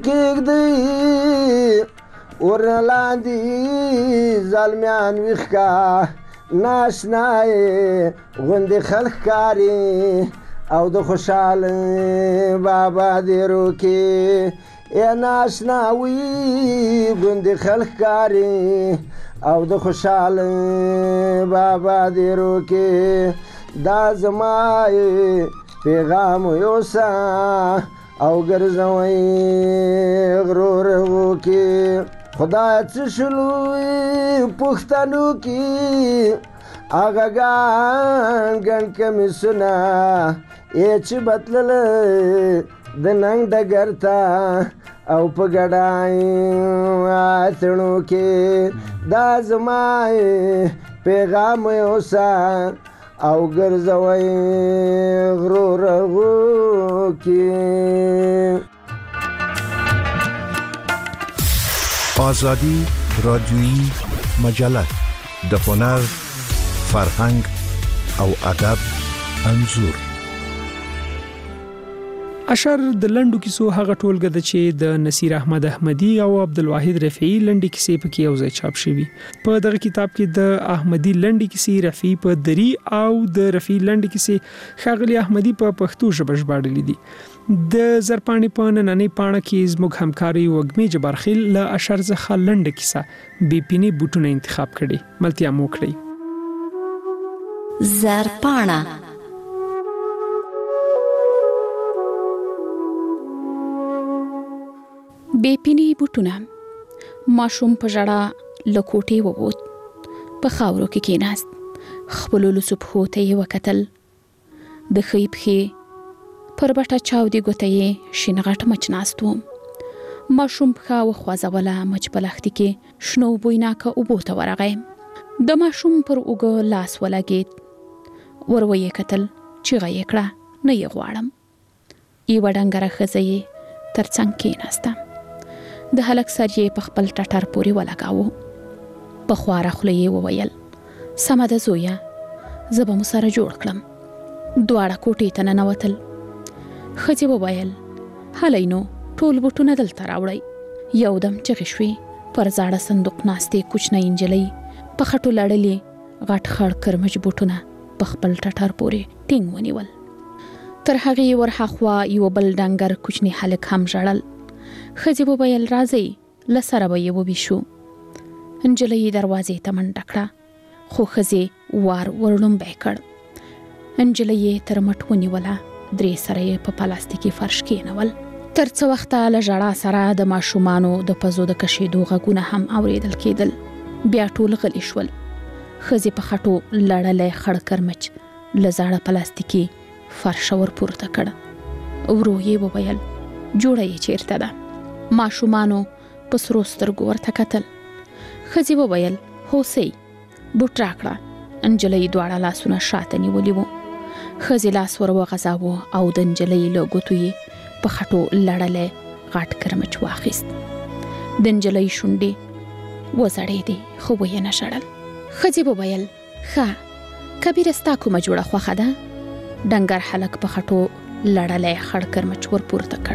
کېږدئ ورنه لاندې ظالمیان ویښکا ناشنایې غوندې خلک ښکاري او د خوشحال بابا دیرو کې ای ناشنا وي غوندې خلک ښکاري او د خوشحال بابا دیرو کې دا زما پیغام یوسه او ګرځوئ غرورغو کې خدای څه شلوي پښتنو کې هغه ګڼ کمیسونه یې چې بتلله د ننګ ډګر ته او په ګډای اتڼو کې دا زما پیغام یوسه او ګرځوئ غرورغو کې. آزادی رادیویی مجله د هنر فرهنګ او ادب انځور. اشر د لنډو کیسو هغه ټولګه ده چې د نصیر احمد احمدی او عبدالواحد رفیعی لنډې کیسې پکې یو ځای چاپ شوي. په دغه کتاب کې د احمدی لنډې کیسې رفیعی په دری او د رفیعی لنډې کیسې ښاغلي احمدی په پښتو ژبه ژباړلې دي. د زرپاڼې په نننۍ پاڼه کې زموږ همکاري وګمې جبارخیل له اشر څخه لنډه کیسه بیپینې بوټونه انتخاب کړي. ملتیا مو کړئ. زرپاڼه بیپینې بوټونه. ماشوم په ژړا له کوټې ووت. په خاورو کې کېناست. خپلو لوڅو پښو ته یې وکتل. د ښۍ پښې پر بټه چاودې ګوته یې شین غټ مچ ناست و. ماشوم پښه وخوځوله. مچ په لښتې کې شنو بویناکه اوبو ته ورغی. د ماشوم پر اوږه لاس ولګېد. ور ویې کتل. چیغه یې کړه نه یې غواړم. یوه ډنګره ښځه یې تر څنګ کېناسته. د هلک سر یې په خپل ټټر پورې ولګاوه. په خواره خوله یې وویل سمه ده زویه، زه به مو سره جوړ کړم. دواړه کوټې ته ننوتل. ښځې وویل هلئ نو ټول بوټونه دلته راوړئ. یودم چغې شوې. پر زاړه صندوق ناستې کوچنۍ نجلۍ په خټو لړلې غټ خړ کرمچ بوټونه په خپل ټټر پورې ټینګ ونیول. تر هغې ورهاخوا یو بل ډنګر کوچني هلک هم ژړل. ښځې وویل راځئ له سره به یې وویشو. نجلۍ دروازې ته منډه کړه، خو ښځې وار ورلومبی کړ. نجلۍ یې تر مټ ونیوله، درې سره یې په پلاستیکي فرش کېنول. تر څه وخته له ژړا سره د ماشومانو د پزو د کشېدو غږونه هم اوریدل کېدل. بیا ټول غلي شول. ښځې په خټو لړلی خړ کرمچ له زاړه پلاستیکي فرشه ورپورته کړ. ورو یې وویل جوړه یې چیرته ده؟ ماشومانو په سرو سترګو ورته کتل. ښځې وویل هوسۍ بوټ راکړه. نجلۍ دواړه لاسونه شاته نیولي وو. ښځې لاس ور وغځاوه او د نجلۍ له ګوتو یې په خټو لړلی غټ کرمچ واخیست. د نجلۍ شونډې وځړېدې خو ویې نه ژړل. ښځې وویل ښه کبیره ستا کومه جوړه خوښه ده؟ ډنګر هلک په خټو لړلی خړ کرمچ ورپورته کړ.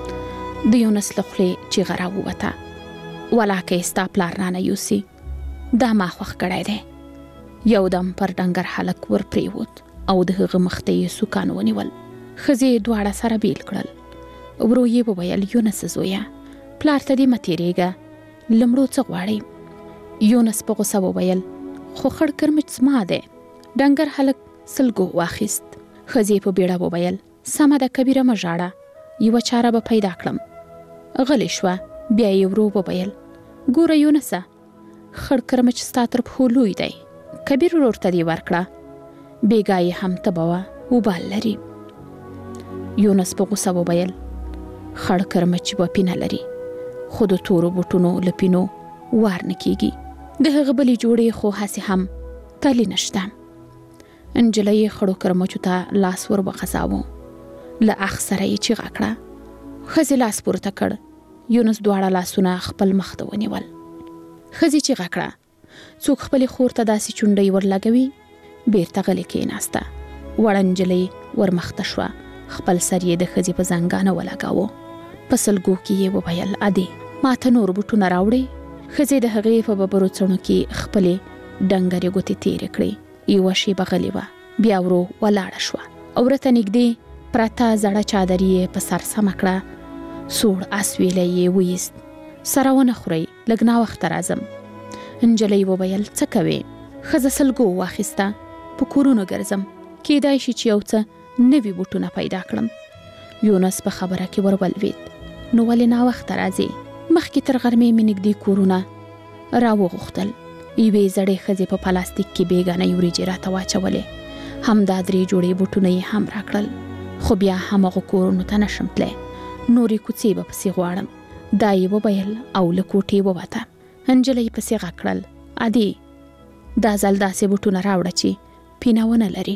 د یونس له خولې چیغه راووته ولاکه ستا پلار رانه یوسي، دا ما خوښ کړی دی. یودم پر ډنګر هلک ور پریوت او د هغه مخ ته یې سوکان ونیول. ښځې دواړه سره بیل کړل. ورو یې وویل یونس زویه پلار ته دې مه تېرېږه، له مړو څه غواړې؟ یونس په غوسه وویل خو خړ کرمچ زما دی. ډنګر هلک سلګو واخیست. ښځې په بیړه وویل سمه ده کبیره مه ژاړه، یوه چاره به پیدا کړم. غلې شوه. بیا یې ورو وویل ګوره یونسه خړ کرمچ ستا تر پښو لوی دی، کبیر ورور ته دې ورکړه، بېګا یې هم تبه وه وبال لري. یونس په غوسه وویل خړ کرمچ به پینه لري، خو د تورو بوټونو له پینو وار نه کېږي. د هغه بلې جوړې خو هسې هم تلی نشته. نجلۍ خړو کرمچو ته لاس ور وغځاوه. له اخ سره یې چیغه کړه. ښځې لاس پورته کړ. یونس دواړه لاسونه خپل مخ ته ونیول. ښځې چیغه کړه څوک خپلې خور ته داسې چونډۍ ورلګوي؟ بیرته غلې کېناسته. وړه نجلۍ ورمخته شوه. خپل سر یې د ښځې په زنګانه ولګاوه. په سلګو کې یې وویل ادې ما ته نور بوټونه راوړې؟ ښځې د هغې په ببرو څڼو کې خپلې ډنګرې ګوتې تېرې کړې. یوه شېبه غلې وه. بیا ورو ولاړه شوه. ورته نږدې پرته زړه چادر یې په سر سمه کړه. سوړ اسویلی یې ویست. سره ونه خورئ لږ ناوخته راځم. نجلۍ وویل څه کوې؟ ښځه سلګو واخیسته. په کورونو ګرځم، کېدای شي چې یو څه نوي بوټونه پیدا کړم. یونس په خبره کې ورولوید. نو ولې ناوخته راځې؟ مخکې تر غرمې مې نږدې کورونه راوغوښتل. یوې زړې ښځې په پلاستیک کې بېګانۍ وریجې راته واچولې. همدا 3 جوړې بوټونه یې هم راکړل. خو بیا همغو کورونو ته نشم تلی، نورې کوڅې به پسې غواړم. دا یې وویل او له کوټې ووته. نجلۍ پسې غږ کړل ادې دا ځل داسې بوټونه راوړه چې پینه ونه لري.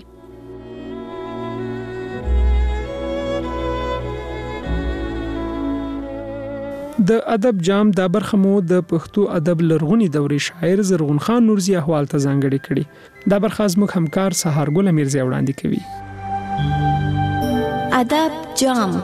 د ادب جام دا برخه مو د پښتو ادب لرغونی دورې شاعر زرغون خان نورزي احوال ته ځانګړې کړي. دا برخه زموږ همکار سهارګل میرزي وړاندې کوي. ادب جام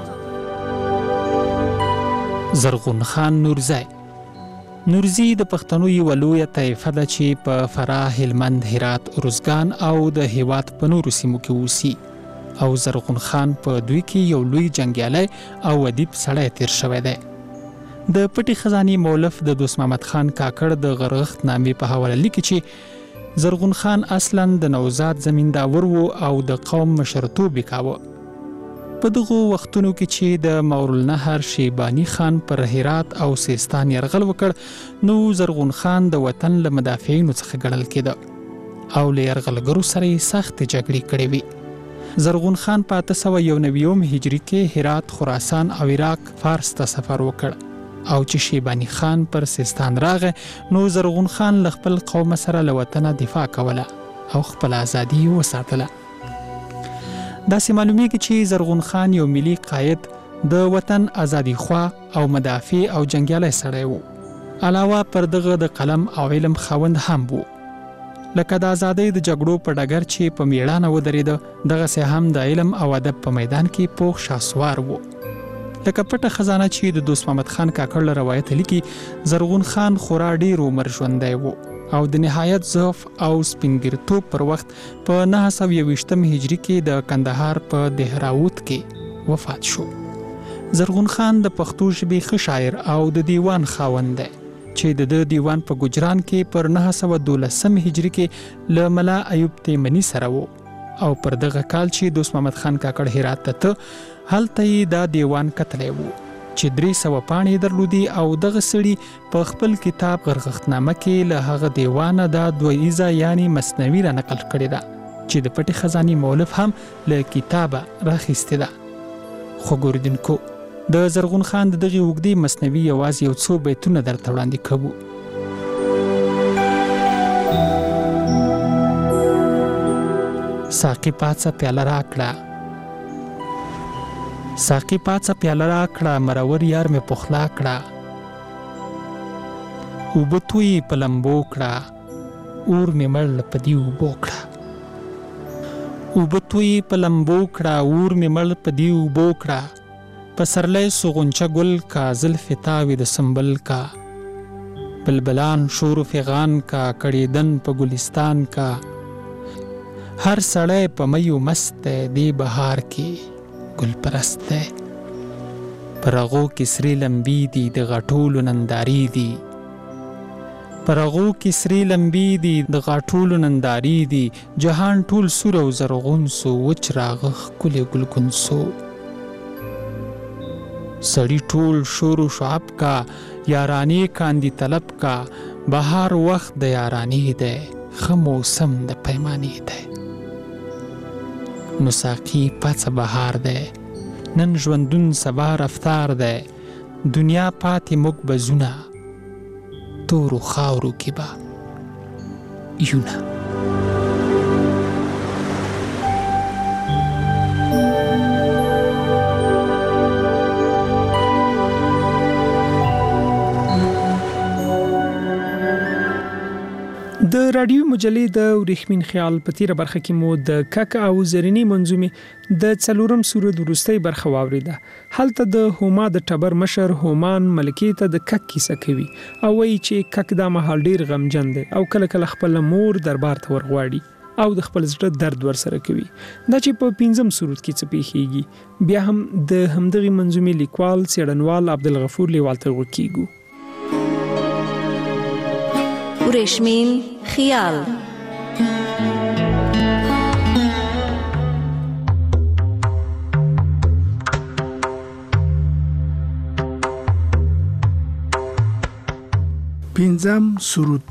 زرغون خان نورزي د پښتنو یو لویه طایفه ده چې په فراه، هلمند، هرات، ارزګان او د هیواد په نورو سیمو کې اوسي. او زرغون خان په دوی کې یو لوی جنګیالی او ادیب سړی تیر شوی دی. د پټي خزانې مؤلف د دوست محمد خان کاکړ د غرغښت نامې په حواله لیکي چې زرغون خان اصلاً د نوزاد زمینداور و او د قوم مشرتوب یې کاوه. په دغو وختونو کې چې د مورالنهر شیباني خان پر هرات او سیستان یرغل وکړ، نو زرغون خان د وطن له مدافعینو څخه ګڼل کېده او له یرغلګرو سره یې سختې جګړې کړې وې. زرغون خان په 891 هجري کې هرات، خراسان او عراق فارس ته سفر وکړ او چې شیباني خان پر سیستان راغی، نو زرغون خان له خپل قوم سره له وطنه دفاع کوله او خپل ازادي وساتله. داسې معلومیږي چې زرغون خان یو ملي قائد، د وطن ازادي خوا او مدافع او جنگیالی سړی و. علاوه پر دغه د قلم او علم خاوند هم وو. لکه د ازادۍ د جګړو په ډګر چې په میړانه ودرېده، دغسې هم د علم او ادب په میدان کې پوخ شاسوار وو. لکه پټه خزانه چې د دوست محمد خان کاکړ له روایت لیکي، زرغون خان خورا ډېر عمر ژوندی و او د نهایت ضعف او سپینګیرتوب پر وخت په 921 هجري کې د کندهار په دهراوت کې وفات شو. زرغون خان د پښتو ژبې ښه شاعر او د دیوان خاوند دی چې د دیوان په ګجران کې پر 912 هجري کې له ملا ایوب تیمني سره و او پر دغه کال چې دوست محمد خان کاکړ هرات ته هلته یې دا دیوان کتلی و چې 300 پاڼې درلودي او دغه سړي په خپل کتاب غرغښتنامه کې له هغه دیوانه دا دویزه یعنی مثنوي را نقل کړې ده چې د پټې خزانې مؤلف هم له کتابه راخیستې ده. خو ګوریدونکو، د زرغون خان دغه اوږدې مثنوي یوازې یو څو بیتونه درته وړاندې کوو. ساقي پاڅه پیاله راکړه، ساقي پاڅه پیاله راکړه، مرور یار مې پخلا کړه، اوبه توی په لمبو کړه، اور مې مړ په دې اوبو کړه، اوبه توی په لمبو کړه، اور مې مړ په دې اوبو کړه، پسرلی سغنچه گل کا، زلف تاوی د سنبل کا، بلبلان شور فغان کا، کړیدن په ګلستان کا، هر سړی په میو مست دی، دی بهار کې ګل پرست دی، پر هغو کې سرې لمبي دي د غټولو ننداري دي، پر هغو کې سرې لمبي دي د غټولو ننداري دي، جهان ټول سور او زرغون سو، وچ راغه ښکلی ګلګون سو، سړی ټول شور و شعب کا، یارانی کاندي طلب کا، بهار وخت د یارانی دی، ښه موسم د پیمانی دی. نو ساقي پاڅه بهار دی، نن ژوندون سبا رفتار دی، دنیا پاتې موږ بزونه، تورو خاورو کې به یونه. د رادیو مجلې د ورېښمین خیال په تیره برخه کې مو د کک او زرینی منظومې د 4م سورې د وروستۍ برخه واوریده. هلته د هوما د ټبر مشر هومان ملکې ته د کک کیسه کوي او وایي چې کک دا مهال ډیر غمجن دی او کله کله خپل مور دربار ته ورغواړي او د خپل زړه درد ورسره کوي. دا چې په 5م سورت کې څه پیښیږي، بیا هم د همدغه منظومې لیکوال څېړنوال عبدالغفور لیوال ته وکیږو. ورېښمین خیال. پنځم سرود.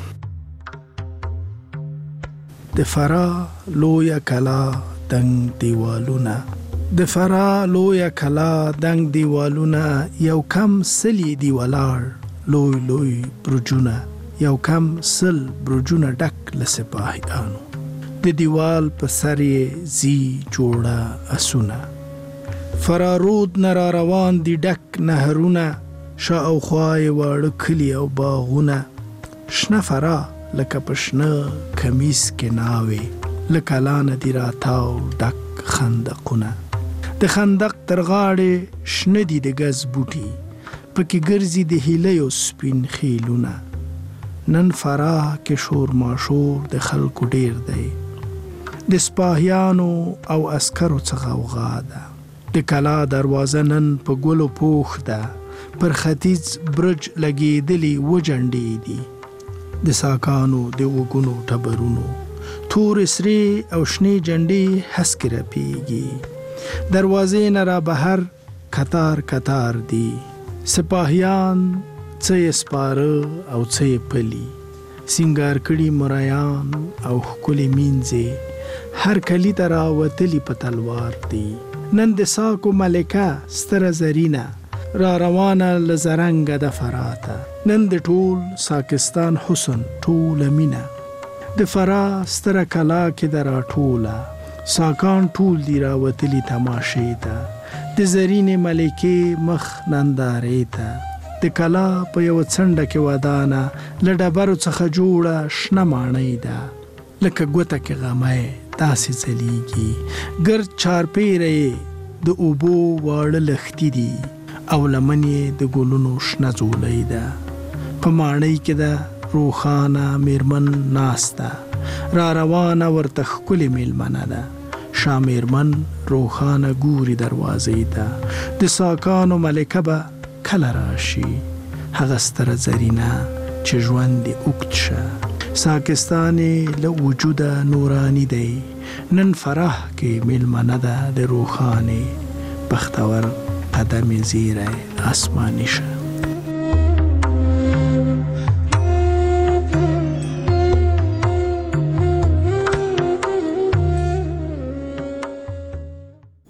د فرا لویه کلا دنګ دیوالونه، د فرا لویه کلا دنګ دیوالونه، یو کم سلی دی ولاړ لوی لوی برجونه، یو کم سل برجونه ډک له سپاهیانو، د دیوال په سر یې زی جوړه اسونه، فرارود نه را روان دي ډک نهرونه، شا او خوا یې واړه کلي او باغونه، شنه فرا لکه په شنه کمیس کې ناوې، له کلا نه دي راتاو ډک خندقونه، د خندق تر غاړې شنه دي د ګز بوټي، پکې ګرځي د هیلیو سپین خیلونه، نن فرا کې شور ماشور د خلکو ډیر دی، د سپاهیانو او عسکرو څخه غوغا ده، د کلا دروازه نن په ګلو پوښ ده، پر ختیځ برج لګېدلي وجنډې دي، د ساکانو د وګونو ټبرونو، تور سرې او شنې جنډې هسکې رپېږي، دروازې نه را بهر کتار کتار دي، سپاهیان څه یې سپاره او څه یې پلي، سینګار کړي مریان او ښکلې مینځې، هر کلي ته راوتلي په تلوار دي، نن د ساکو ملکه ستره زرینه، را روانه له زرنګه د فراته، نن د ټول ساکستان حسن ټوله مینه، د فرا ستره کلا کې د راټوله، ساکان ټول دی راوتلي تماشې ته، د زرینې ملکې مخ نندارې ته د کلا په یو څنډه کې ودانه له ډبرو څخه جوړه شنه ماڼۍ ده لکه ګوته کې غمی داسې ځلیږي ګرد چارپیره د اوبو واړه لښتي دي او لمن یې د ګلونو شنه ځولۍ ده په ماڼۍ کې ده روښانه میرمن ناسته را روانه ورته ښکلې میلمنه ده شا میرمن روښانه ګوري دروازې ته د ساکانو ملکه به کله راشي هغه ستره زرینه چې ژوند دې اوږد شه ساکستان له وجوده نورانی دی نن فرح کې میلمنه ده د روښانې بختور قدم زیری آسمانی شه